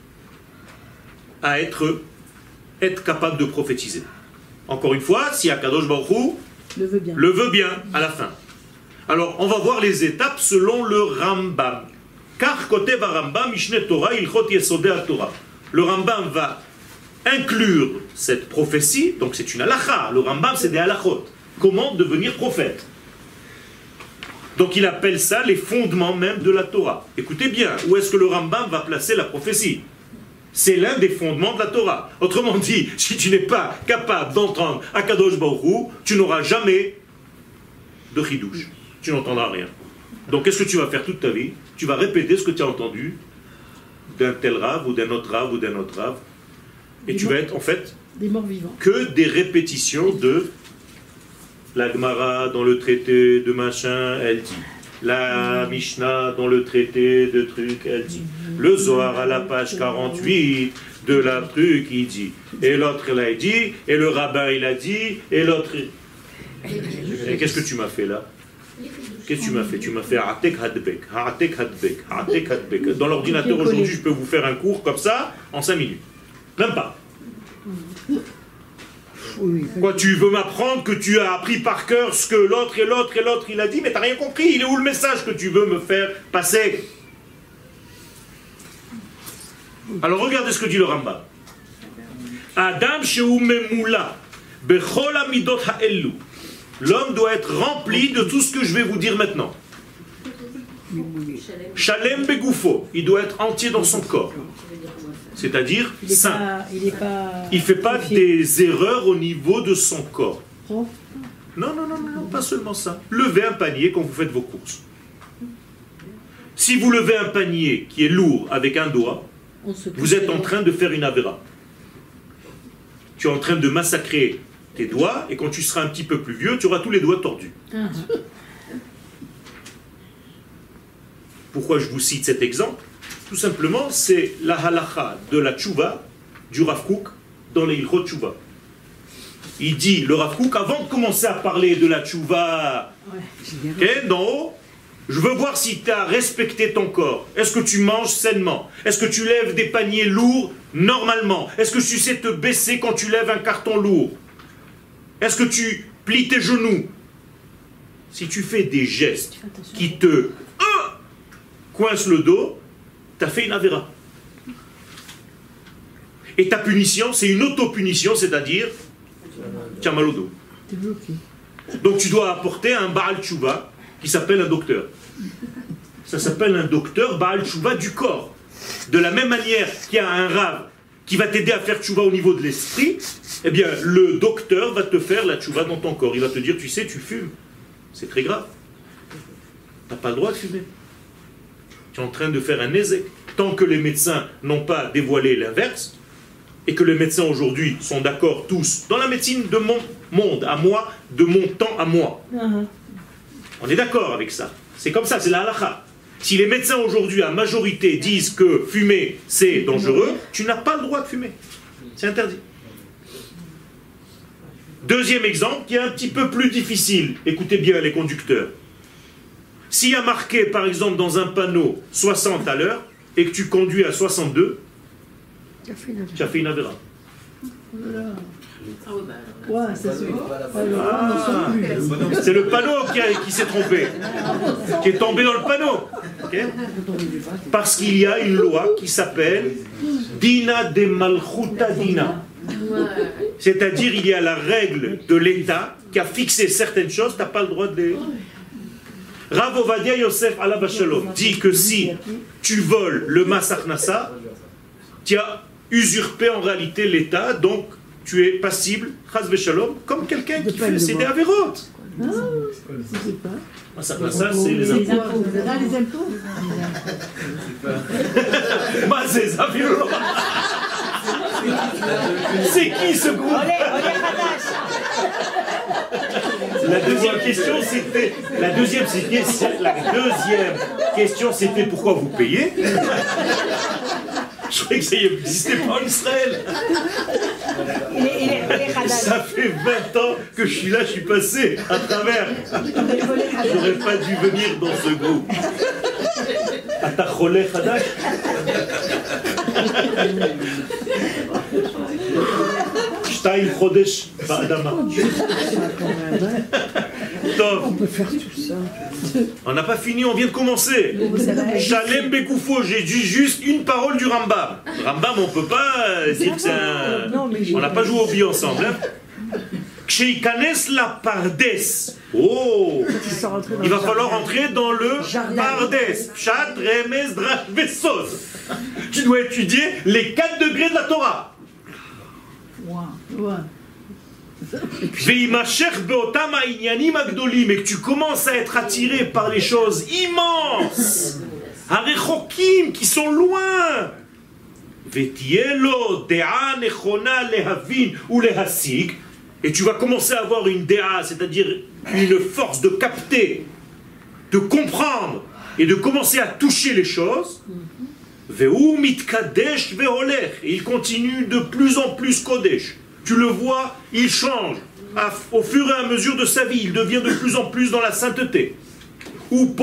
à être, être capable de prophétiser. Encore une fois, si Akadosh Baruch Hu le veut bien. le veut bien à la fin. Alors, on va voir les étapes selon le Rambam. Car côté va Rambam, Mishne Torah, Ilchot Yesodei Torah. Le Rambam va inclure cette prophétie, donc c'est une halakha. Le Rambam, c'est des halachot. Comment devenir prophète? Donc il appelle ça les fondements même de la Torah. Écoutez bien, où est-ce que le Rambam va placer la prophétie? C'est l'un des fondements de la Torah. Autrement dit, si tu n'es pas capable d'entendre Akadosh Baruch Hu, tu n'auras jamais de chidouche. Tu n'entendras rien. Donc qu'est-ce que tu vas faire toute ta vie? Tu vas répéter ce que tu as entendu d'un tel rave ou d'un autre rave ou d'un autre rave. Et des tu morts, vas être en fait des morts vivants. Que des répétitions de la Gemara dans le traité de machin, elle dit. La Mishnah dans le traité de truc, elle dit. Le Zohar à la page quarante-huit de la truc, il dit. Et l'autre, il a dit. Et le rabbin, il a dit. Et l'autre. Et qu'est-ce que tu m'as fait là? Qu'est-ce que tu m'as fait? Tu m'as fait Ha'atek Hadbek, Ha'atek Hadbek, Ha'atek Hadbek. Dans l'ordinateur aujourd'hui, je peux vous faire un cours comme ça en cinq minutes. Même pas. Quoi, tu veux m'apprendre que tu as appris par cœur ce que l'autre et l'autre et l'autre il a dit, mais tu n'as rien compris. Il est où le message que tu veux me faire passer? Alors regardez ce que dit le Rambam. Adam shehu memula bechol amidot ha'elu. L'homme doit être rempli de tout ce que je vais vous dire maintenant. Shalem begoufo. Il doit être entier dans son corps. C'est-à-dire saint. Il ne fait pas des erreurs au niveau de son corps. Oh. Non, non, non, non, pas seulement ça. Levez un panier quand vous faites vos courses. Si vous levez un panier qui est lourd avec un doigt, vous êtes en train de faire une avéra. Tu es en train de massacrer tes doigts, et quand tu seras un petit peu plus vieux, tu auras tous les doigts tordus. Ah. Pourquoi je vous cite cet exemple? Tout simplement, c'est la halakha de la tchouva du Rav Kook dans les Ilchot Tchouva. Il dit, le Rav Kook, avant de commencer à parler de la tchouva, ouais, okay, d'en haut, je veux voir si tu as respecté ton corps. Est-ce que tu manges sainement? Est-ce que tu lèves des paniers lourds normalement? Est-ce que tu sais te baisser quand tu lèves un carton lourd? Est-ce que tu plies tes genoux? Si tu fais des gestes qui te euh, coincent le dos, tu as fait une avéra. Et ta punition, c'est une auto-punition, c'est-à-dire tu as mal au dos. Donc tu dois apporter un Baal Tchouva qui s'appelle un docteur. Ça s'appelle un docteur Baal Tchouva du corps. De la même manière qu'il y a un rave qui va t'aider à faire tchouva au niveau de l'esprit, eh bien le docteur va te faire la tchouva dans ton corps. Il va te dire, tu sais, tu fumes. C'est très grave. Tu n'as pas le droit de fumer. Tu es en train de faire un ézec. Tant que les médecins n'ont pas dévoilé l'inverse, et que les médecins aujourd'hui sont d'accord tous, dans la médecine de mon monde à moi, de mon temps à moi. Uh-huh. On est d'accord avec ça. C'est comme ça, c'est la halakha. Si les médecins aujourd'hui, à majorité, disent que fumer, c'est dangereux, tu n'as pas le droit de fumer. C'est interdit. Deuxième exemple, qui est un petit peu plus difficile. Écoutez bien les conducteurs. S'il y a marqué, par exemple, dans un panneau soixante à l'heure, et que tu conduis à soixante-deux, tu as fait une avéra. Ouais, ça ah, c'est le panneau qui, a, qui s'est trompé, qui est tombé dans le panneau. Okay? Parce qu'il y a une loi qui s'appelle Dina de Malchuta Dina. C'est-à-dire, il y a la règle de l'État qui a fixé certaines choses, tu n'as pas le droit de les... Rav Ovadia Yosef Alav Shalom dit que si tu voles le Masach Nassa, tu as usurpé en réalité l'État, donc tu es passible, Chaz Veshalom, comme quelqu'un qui fait c'est des avérotes. Ah, je sais pas. Masach Nassa, c'est les impôts. Ah, les impôts. Bah, c'est les avérotes. C'est qui ce groupe? La deuxième question c'était la deuxième c'était la deuxième question c'était pourquoi vous payez? Je croyais que ça n'existait pas en Israël. Il est, il est, il est Hadash. Ça fait vingt ans que je suis là, je suis passé à travers. J'aurais pas dû venir dans ce groupe. אתה חולה חדש? שתיים חודש באדמה. On peut faire tout ça. On n'a pas fini, on vient de commencer. Shalem Bekoufo, j'ai dit juste une parole du Rambam. Rambam, on peut pas dire que c'est un... On n'a pas joué au billes ensemble. Hein. Ksheikanes la pardes. Oh, il va falloir entrer dans le pardes. Pshat, Remez, Drash, Vesos. Tu dois étudier les quatre degrés de la Torah. Et que tu commences à être attiré par les choses immenses, Arechokim, qui sont loin. Et tu vas commencer à avoir une déa, c'est-à-dire une force de capter, de comprendre et de commencer à toucher les choses. Et il continue de plus en plus Kodesh. Tu le vois, il change. Au fur et à mesure de sa vie, il devient de plus en plus dans la sainteté. Il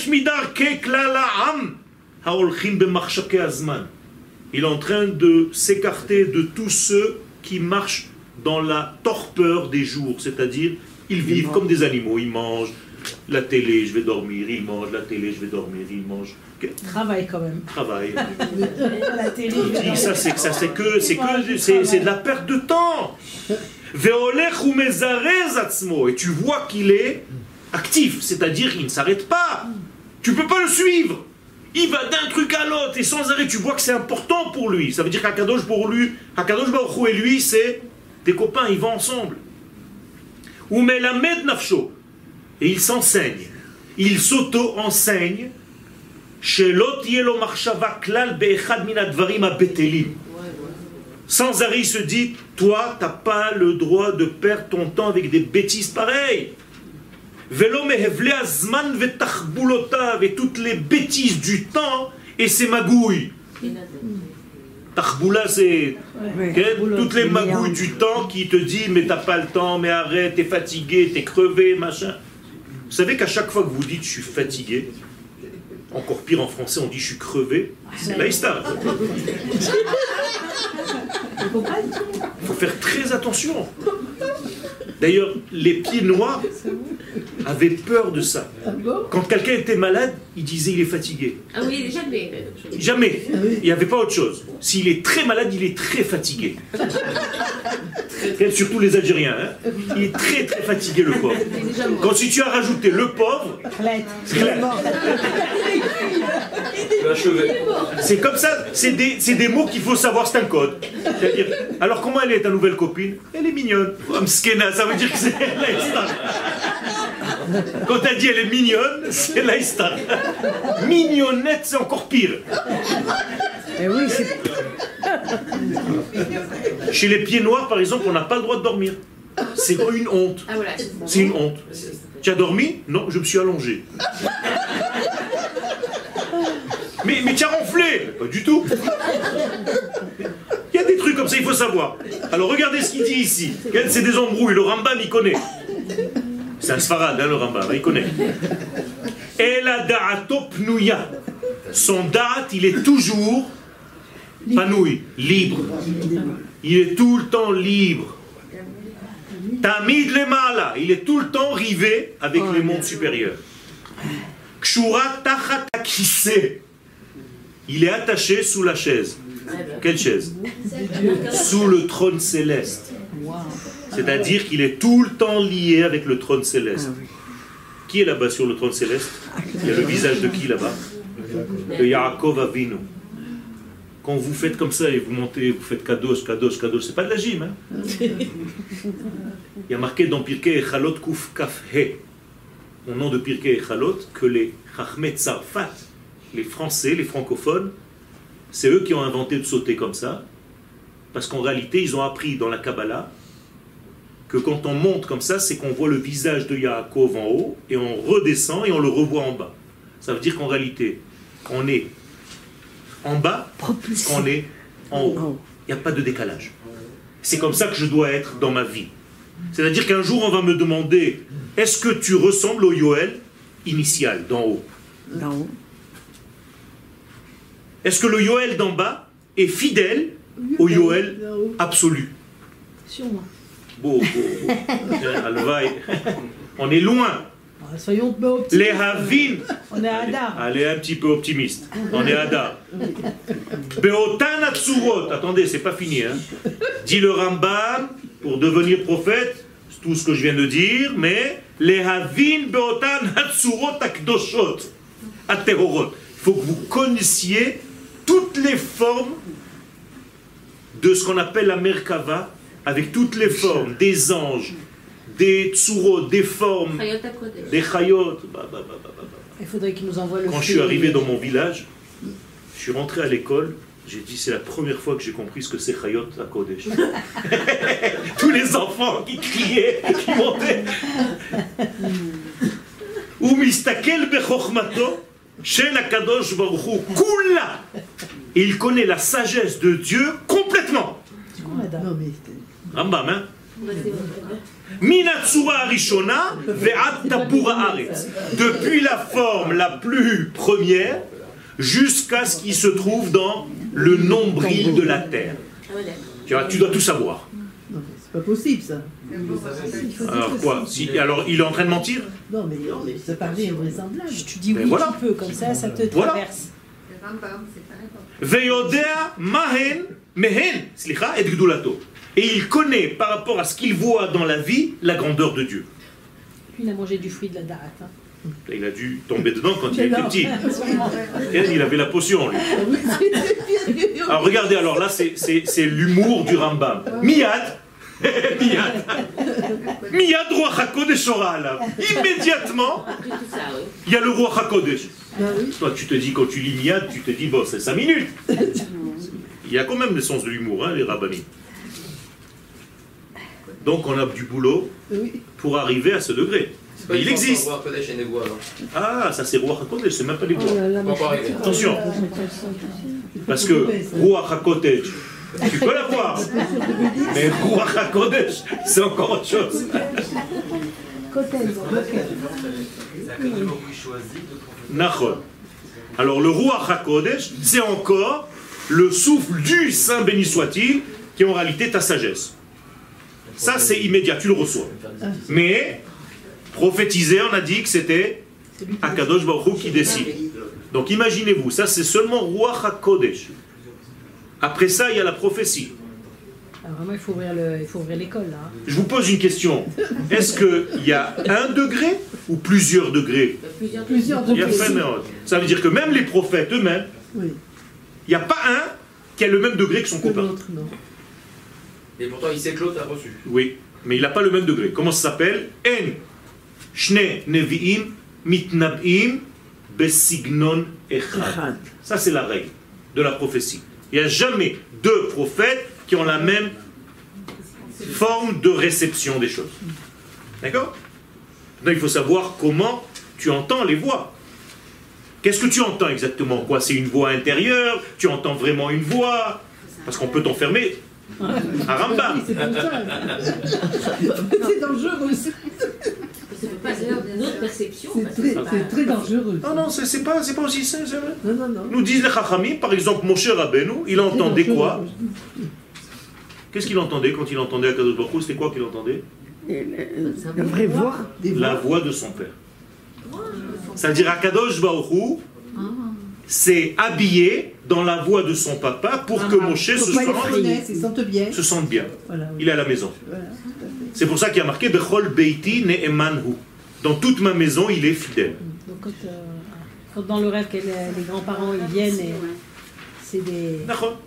est en train de s'écarter de tous ceux qui marchent dans la torpeur des jours, c'est-à-dire ils vivent comme des animaux, ils mangent la télé, je vais dormir, ils mangent la télé, je vais dormir, ils mangent. Travaille quand même. Travail. La télé. Je dis ça, c'est que ça, c'est que, c'est que, c'est, c'est de la perte de temps. Et tu vois qu'il est actif, c'est-à-dire il ne s'arrête pas. Tu peux pas le suivre. Il va d'un truc à l'autre et sans arrêt. Tu vois que c'est important pour lui. Ça veut dire qu'Akadosh pour lui, Akadosh Baruch Hu et lui, c'est des copains. Ils vont ensemble. Ou melamed nafsho. Et il s'enseigne. Il s'auto-enseigne. Sans arrêt, il se dit, toi, tu n'as pas le droit de perdre ton temps avec des bêtises pareilles. Et toutes les bêtises du temps et ses magouilles. Tachboula, c'est toutes les magouilles du temps qui te disent, mais t'as pas le temps, mais arrête, t'es fatigué, t'es crevé, machin. Vous savez qu'à chaque fois que vous dites, je suis fatigué, encore pire en français, on dit je suis crevé, c'est l'aïstar. Il faut faire très attention. D'ailleurs, les pieds noirs avaient peur de ça. Quand quelqu'un était malade, il disait il est fatigué. Ah oui, jamais. Jamais. Il n'y avait pas autre chose. S'il est très malade, il est très fatigué. Surtout les Algériens. Hein. Il est très très fatigué le pauvre. Quand si tu as rajouté le pauvre, c'est comme ça, c'est des, c'est des mots qu'il faut savoir, c'est un code. C'est-à-dire, alors comment elle est ta nouvelle copine? Elle est mignonne. Ça veut dire que c'est l'aïstar. Quand elle dit elle est mignonne, c'est l'aïstar. Mignonnette, c'est encore pire. Eh oui, c'est... Chez les pieds noirs, par exemple, on n'a pas le droit de dormir. C'est une honte. Ah, voilà. C'est une honte. Tu as dormi? Non, je me suis allongé. Mais, mais tu as ronflé? Pas du tout. Il y a des trucs comme ça, il faut savoir. Alors regardez ce qu'il dit ici. C'est des embrouilles, le Rambam il connaît. C'est un Sfarad, hein, le Rambam, il connaît. Ela da'ato pnouya. Son da'at, il est toujours panouï, libre. Il est tout le temps libre. Tamid lemala, il est tout le temps rivé avec les mondes supérieurs. Kshura tachat akise. Il est attaché sous la chaise. Quelle chaise? Sous le trône céleste. C'est-à-dire qu'il est tout le temps lié avec le trône céleste. Qui est là-bas sur le trône céleste? Il y a le visage de qui là-bas? De Yaakov Avinu. Quand vous faites comme ça et vous montez, vous faites kadosh, kadosh, kadosh, c'est pas de la gym. Hein. Il y a marqué dans Pirkei Echalot Kuf Kaf He, au nom de Pirkei Echalot, que les Chachmei Tzarfat, les Français, les francophones, c'est eux qui ont inventé de sauter comme ça, parce qu'en réalité, ils ont appris dans la Kabbalah que quand on monte comme ça, c'est qu'on voit le visage de Yaakov en haut, et on redescend et on le revoit en bas. Ça veut dire qu'en réalité, on est en bas, parce qu'on est en haut. Il n'y a pas de décalage. C'est comme ça que je dois être dans ma vie. C'est-à-dire qu'un jour, on va me demander, est-ce que tu ressembles au Yoël initial, d'en haut? Non. Est-ce que le Yoël d'en bas est fidèle au Yoël absolu? Sûrement. Beau, beau, beau. Alvaï. On est loin. Ah, soyons optimistes. Les Havin. On est à Hadar. Allez, un petit peu optimiste. On est à Hadar. Beotan Atsurot. Attendez, c'est pas fini. Hein. Dit le Rambam, pour devenir prophète, c'est tout ce que je viens de dire, mais les Havin Beotan Atsurot Akdoshot. Aterorot. Il faut que vous connaissiez toutes les formes de ce qu'on appelle la Merkava, avec toutes les formes des anges, des tsurot, des formes, des chayot. Bah, bah, bah, bah, bah. Il faudrait qu'il nous envoie le Quand je fruit. suis arrivé dans mon village, je suis rentré à l'école, j'ai dit c'est la première fois que j'ai compris ce que c'est chayot à Kodesh. Tous les enfants qui criaient, qui montaient. Ou mistakel bechokhmato shel hakadosh baruch hu kula. Et il connaît la sagesse de Dieu complètement. Non, mais Rambam, hein? Minatsura Arishona ve'at Tapura Aretz. Depuis la forme la plus première jusqu'à ce qui se trouve dans le nombril de la terre. Tu vois, tu dois tout savoir. non, mais c'est pas possible ça. Alors quoi si, alors il est en train de mentir? Non, mais, non, mais ça paraît invraisemblable. Tu dis Mais oui, voilà. tu peux, comme ça, ça te Voilà. traverse. Ve'yodea mahen mehen slicha et gdulato. Et il connaît par rapport à ce qu'il voit dans la vie la grandeur de Dieu. Lui, il a mangé du fruit de la date. Hein. Il a dû tomber dedans quand il Mais était non. petit. Il avait la potion, lui. Alors regardez, alors là, c'est, c'est, c'est l'humour du Rambam. Miyad, Miyad, Miyad Ruach HaKodesh ora alav. Immédiatement, il y a le Ruach HaKodesh. Toi, tu te dis, quand tu lis Miyad, tu te dis, bon, c'est cinq minutes. Il y a quand même le sens de l'humour, hein, les rabbinim. Donc on a du boulot pour arriver à ce degré. Mais il existe. Ah, ça c'est Ruach HaKodesh, c'est même pas les voix. Attention, parce que Ruach HaKodesh, tu peux la voir. Mais Ruach HaKodesh, c'est encore autre chose. Nachon. Alors le Ruach HaKodesh, c'est encore le souffle du Saint béni soit-il, qui est en réalité ta sagesse. Ça c'est immédiat, tu le reçois. Mais prophétiser, on a dit que c'était Akadosh Baruch Hu qui décide. Donc imaginez-vous, ça c'est seulement Ruach HaKodesh. Après ça, il y a la prophétie. Alors, vraiment, il faut ouvrir le- il faut ouvrir l'école, là. hein. Je vous pose une question. Est-ce qu'il y a un degré ou plusieurs degrés? Plusieurs Il y a degrés. fait, mais ça veut dire que même les prophètes eux-mêmes, Oui, il n'y a pas un qui a le même degré que son que copain. l'autre, non. Et pourtant, il sait que l'autre a reçu. Oui, mais il n'a pas le même degré. Comment ça s'appelle? En shne nevi'im mitnab'im besignon echad. Ça, c'est la règle de la prophétie. Il n'y a jamais deux prophètes qui ont la même forme de réception des choses. D'accord? Donc il faut savoir comment tu entends les voix. Qu'est-ce que tu entends exactement? Quoi? C'est une voix intérieure? Tu entends vraiment une voix? Parce qu'on peut t'enfermer à Rambam. C'est comme ça. C'est dangereux. C'est C'est pas notre perception. c'est très, c'est très dangereux. Non, non, c'est c'est pas, c'est pas aussi ça. c'est vrai. Non, non, non. Nous disent les Chachamim, par exemple, Moshe Rabbeinu, il entendait quoi? Qu'est-ce qu'il entendait quand il entendait Akadosh Baruch Hu? C'était quoi qu'il entendait? La vraie voix. Des La voix. voix de son père. C'est-à-dire Akadosh Baruch Hu s'est habillé dans la voix de son papa pour que Moshe se Faut pas les sente, connaître, ils sentent bien. se sente bien. Voilà, oui. Il est à la maison. Voilà, tout à fait. C'est pour ça qu'il y a marqué Bechol Beiti Ne'emanhu. Dans toute ma maison, il est fidèle. Donc, quand, euh, quand dans le rêve, que les, les grands-parents ils viennent, et c'est des. D'accord.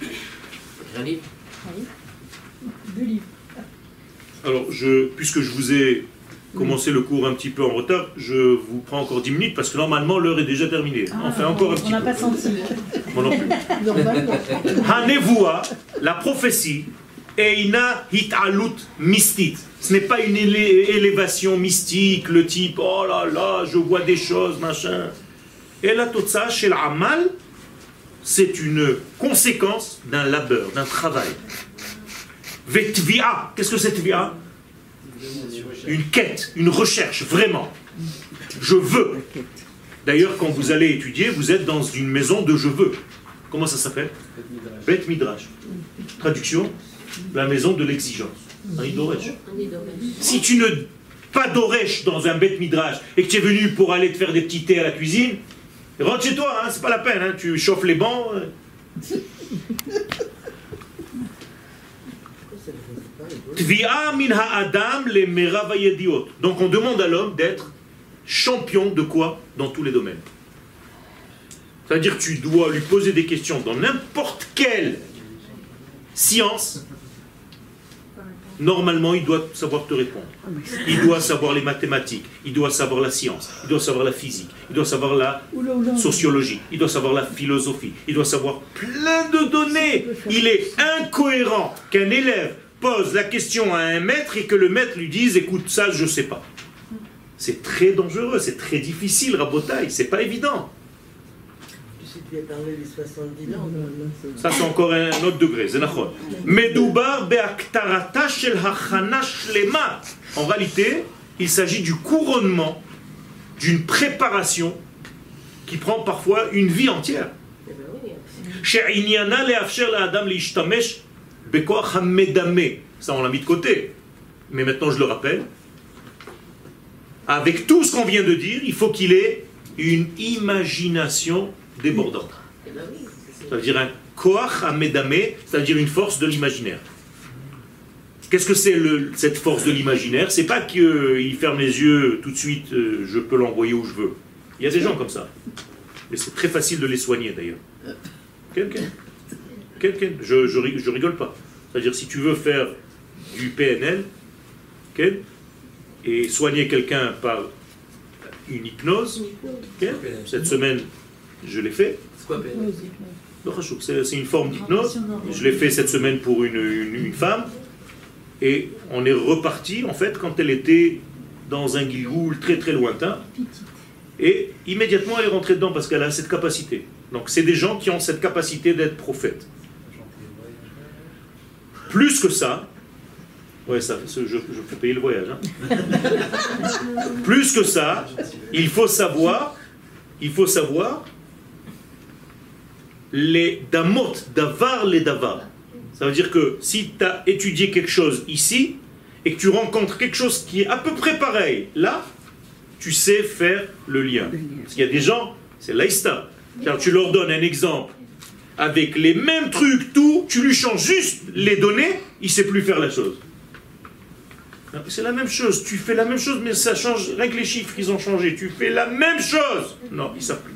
Un livre. Oui. Deux livres. Alors, je, puisque je vous ai commencé le cours un petit peu en retard, je vous prends encore dix minutes parce que normalement l'heure est déjà terminée. On fait encore un petit On n'a peu. pas senti. Moi non plus. Normalement. Hanevoua, la prophétie, Eina hitalut mystique. Ce n'est pas une élé- élévation mystique, le type oh là là, je vois des choses, machin. Et la totsa chez l'amal, c'est une conséquence d'un labeur, d'un travail. Vetvia, qu'est-ce que c'est tvia? Une quête, une recherche, vraiment. Je veux. D'ailleurs, quand vous allez étudier, vous êtes dans une maison de je veux. Comment ça s'appelle? Bet Midrash. Traduction, la maison de l'exigence. Un idoresh. Si tu ne pas d'oresh dans un Bet Midrash et que tu es venu pour aller te faire des petits thés à la cuisine, rentre chez toi, hein, c'est pas la peine, hein, tu chauffes les bancs. Donc on demande à l'homme d'être champion de quoi? Dans tous les domaines. C'est-à-dire que tu dois lui poser des questions dans n'importe quelle science. Normalement, il doit savoir te répondre. Il doit savoir les mathématiques, il doit savoir la science, il doit savoir la physique, il doit savoir la sociologie, il doit savoir la philosophie, il doit savoir plein de données. Il est incohérent qu'un élève pose la question à un maître et que le maître lui dise « écoute, ça, je ne sais pas ». C'est très dangereux, c'est très difficile, Rabotaï, c'est pas évident. Ça, c'est encore un autre degré, c'est nachon. Medoubar be'aktarata shel hachana shlema. En réalité, il s'agit du couronnement, d'une préparation qui prend parfois une vie entière. She'inyana le'afsher la'adam le'ishtamesh bekoach hamedame. Ça, on l'a mis de côté. Mais maintenant, je le rappelle. Avec tout ce qu'on vient de dire, il faut qu'il ait une imagination débordante. Ça veut dire un koach hamedame, c'est-à-dire une force de l'imaginaire. Qu'est-ce que c'est le, cette force de l'imaginaire? C'est pas qu'il euh, ferme les yeux tout de suite, euh, je peux l'envoyer où je veux. Il y a des gens comme ça. Mais c'est très facile de les soigner d'ailleurs. Quelqu'un. Quelqu'un. Je, je, je rigole pas. C'est-à-dire si tu veux faire du P N L, okay, et soigner quelqu'un par une hypnose, okay, cette semaine je l'ai fait. C'est quoi P N L? C'est une forme d'hypnose. Je l'ai fait cette semaine pour une, une, une femme. Et on est reparti, en fait, quand elle était dans un guilgoul très très lointain. Et immédiatement, elle est rentrée dedans parce qu'elle a cette capacité. Donc, c'est des gens qui ont cette capacité d'être prophètes. Plus que ça, ouais, ça je, je peux payer le voyage. Hein. Plus que ça, il faut savoir, il faut savoir les damot, davar les davar. Ça veut dire que si tu as étudié quelque chose ici et que tu rencontres quelque chose qui est à peu près pareil, là, tu sais faire le lien. Parce qu'il y a des gens, c'est l'aïsta. Car tu leur donnes un exemple avec les mêmes trucs, tout, tu lui changes juste les données, il ne sait plus faire la chose. C'est la même chose, tu fais la même chose, mais ça change, rien que les chiffres, ils ont changé. Tu fais la même chose. Non, ils ne savent plus.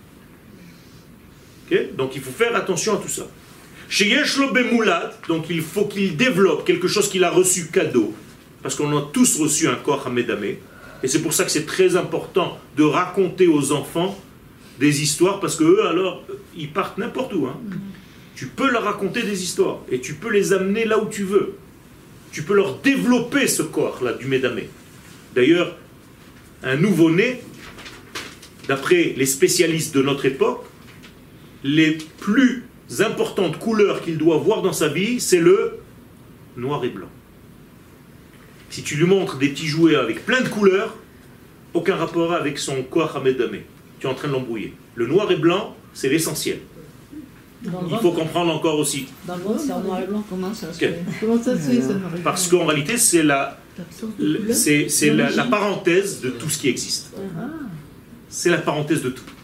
Okay? Donc il faut faire attention à tout ça. Chez Yeshlo Bemoulad, donc il faut qu'il développe quelque chose qu'il a reçu cadeau, parce qu'on a tous reçu un corps Hamedame, et c'est pour ça que c'est très important de raconter aux enfants des histoires, parce qu'eux, alors, ils partent n'importe où. Hein. Tu peux leur raconter des histoires, et tu peux les amener là où tu veux. Tu peux leur développer ce corps-là du Médame. D'ailleurs, un nouveau-né, d'après les spécialistes de notre époque, les plus importantes couleurs qu'il doit voir dans sa vie, c'est le noir et blanc. Si tu lui montres des petits jouets avec plein de couleurs, aucun rapport avec son corps Hamedame. Tu es en train de l'embrouiller. Le noir et blanc, c'est l'essentiel. Il faut comprendre encore aussi. Dans le monde, c'est en noir et blanc. Comment ça se Okay. fait Comment ça se fait ça n'arrive pas. Parce qu'en réalité, c'est la, c'est, c'est la, la parenthèse de tout ce qui existe. Ah. C'est la parenthèse de tout.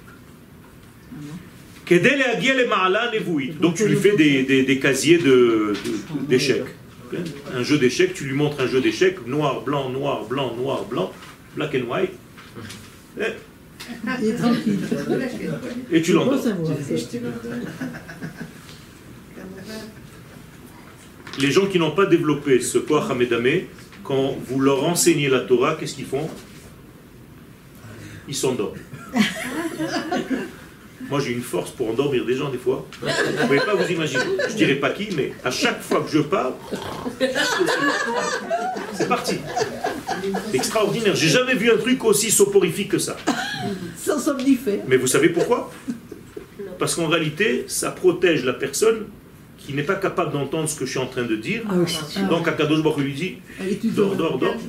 Donc tu lui fais des, des, des casiers de, de, d'échecs. Okay. Un jeu d'échecs, tu lui montres un jeu d'échecs, noir, blanc, noir, blanc, noir, blanc, black and white. Et, Il est tranquille. et tu l'endors. Les gens qui n'ont pas développé ce koach Hamedame, quand vous leur enseignez la Torah, qu'est-ce qu'ils font? Ils s'endorment. Moi, j'ai une force pour endormir des gens, des fois. Vous ne pouvez pas vous imaginer. Je ne dirais pas qui, mais à chaque fois que je parle, c'est parti. Extraordinaire. J'ai jamais vu un truc aussi soporifique que ça. Sans somnifère. Mais vous savez pourquoi? Parce qu'en réalité, ça protège la personne qui n'est pas capable d'entendre ce que je suis en train de dire. Ah oui, donc Akadosh Baruch Hu lui dit, dors, dors, dors.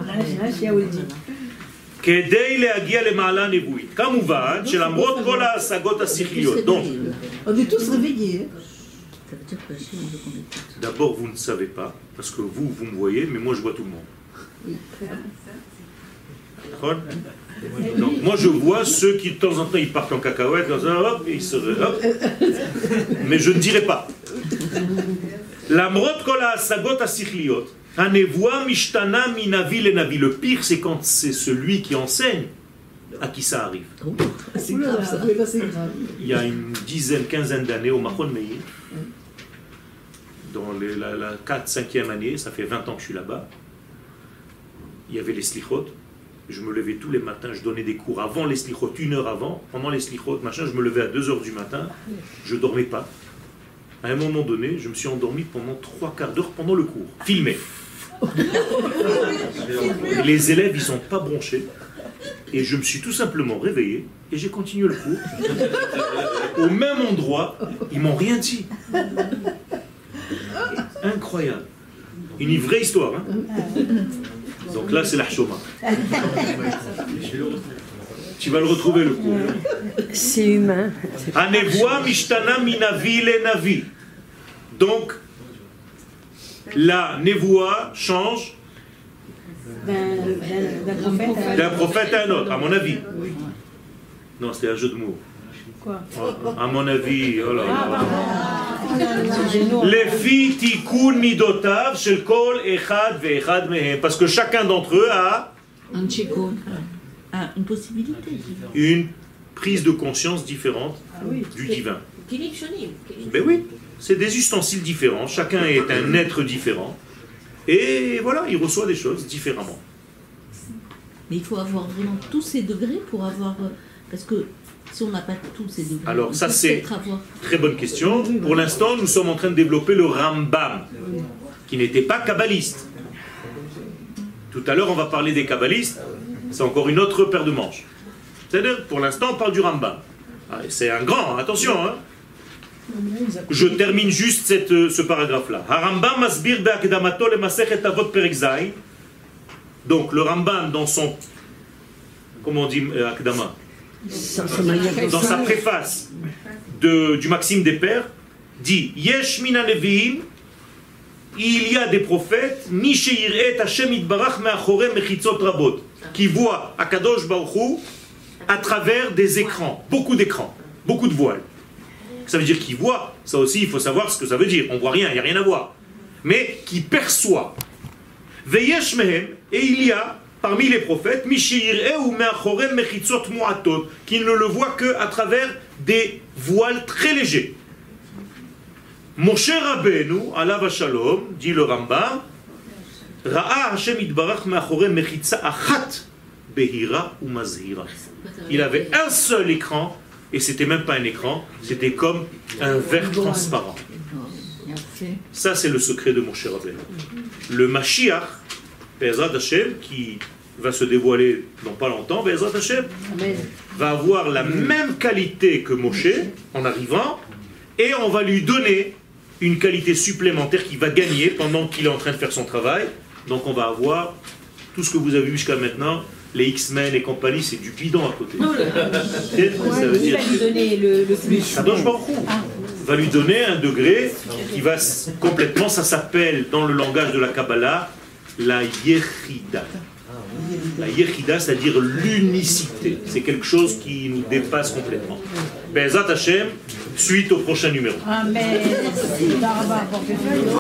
כדי להגיע למעלה הנבואית. כמובן שלמרות כל ההשגות השכליות. Donc, on est tous réveillés. D'abord, vous ne savez pas, parce que vous, vous me voyez, mais moi je vois tout le monde. Donc moi je vois ceux qui de temps en temps ils partent en cacahuète, comme ça, hop, et ils se hop. Mais je ne dirai pas. למרות כל ההשגות השכליות, הנבואה משתנה מנביא לנביא. Le pire, c'est quand c'est celui qui enseigne à qui ça arrive. C'est grave, ça. C'est grave. Il y a une dizaine, quinzaine d'années au Machon Meir, dans les, la, la quatre cinquième année, ça fait vingt ans que je suis là-bas, il y avait les slichot. Je me levais tous les matins, je donnais des cours avant les slichot, une heure avant. Pendant les slichot, machin, je me levais à deux heures du matin, je ne dormais pas. À un moment donné, je me suis endormi pendant trois quarts d'heure pendant le cours, filmé. Et les élèves, ils ne sont pas bronchés. Et je me suis tout simplement réveillé et j'ai continué le cours. Au même endroit, ils ne m'ont rien dit. Incroyable. Une vraie histoire. Hein. Donc là, c'est la choma. Tu vas le retrouver, le cours. C'est humain. Hanevoa mishtana minavi le navi. Donc, la nevoa change d'un prophète, d'un prophète à un autre, à mon avis. Non, c'était un jeu de mots. Quoi? À mon avis, oh là là. Lefi tikun midotav shel kol echad ve'echad mehem. Parce que chacun d'entre eux a Un tchéco. Ah, une possibilité. une prise de conscience différente Ah oui. du divin. Kilim shonim. Ben oui, c'est des ustensiles différents, chacun est un être différent, et voilà, il reçoit des choses différemment. Mais il faut avoir vraiment tous ces degrés pour avoir... Parce que si on n'a pas tous ces degrés... Alors on ça peut c'est peut-être avoir... très bonne question. Pour l'instant, nous sommes en train de développer le Rambam, qui n'était pas kabbaliste. Tout à l'heure, on va parler des kabbalistes, c'est encore une autre paire de manches. C'est-à-dire, pour l'instant, on parle du Rambam. Ah, c'est un grand, attention, hein. Je termine juste cette, ce paragraphe-là. Harambam masbir be'akdamato le masechet avot perek zayin. Donc, le Rambam, dans son... Comment on dit euh, akdama? Dans sa préface de, du Maxime des Pères, dit Yesh mina neviim, il y a des prophètes, mi sheir'et Hashem itbarach me'achorei mechitzot rabot, qui voient Akadosh Baruch Hu à travers des écrans, beaucoup d'écrans, beaucoup de voiles. Ça veut dire qu'ils voient, ça aussi il faut savoir ce que ça veut dire. On voit rien, il n'y a rien à voir. Mais qui perçoit. Veyesh mehem, et il y a parmi les prophètes, mi sheir'et ou me'achorei mechitzot mu'atot, qui ne le voient qu'à travers des voiles très légers. Moshe Rabbeinu, alav shalom, dit le Rambam, Ra'a Hashem itbarach me'achorei mechitza achat behira ou mazhira. Il avait un seul écran, et c'était même pas un écran, c'était comme un verre transparent. Ça, c'est le secret de Moshe Rabbeinu. Le Mashiach, Be'ezrat Hashem, qui va se dévoiler dans pas longtemps, Be'ezrat Hashem, va avoir la même qualité que Moshe en arrivant, et on va lui donner une qualité supplémentaire qu'il va gagner pendant qu'il est en train de faire son travail. Donc on va avoir tout ce que vous avez vu jusqu'à maintenant, les X-Men et compagnie, c'est du bidon à côté. Ouais, ça veut dire... va lui donner le, le plus. Kadosh Baruch Hu va lui donner un degré qui va complètement, ça s'appelle dans le langage de la Kabbalah, la Yechida. La Yechida, c'est-à-dire l'unicité. C'est quelque chose qui nous dépasse complètement. Be'ezrat Hashem, suite au prochain numéro. Amen.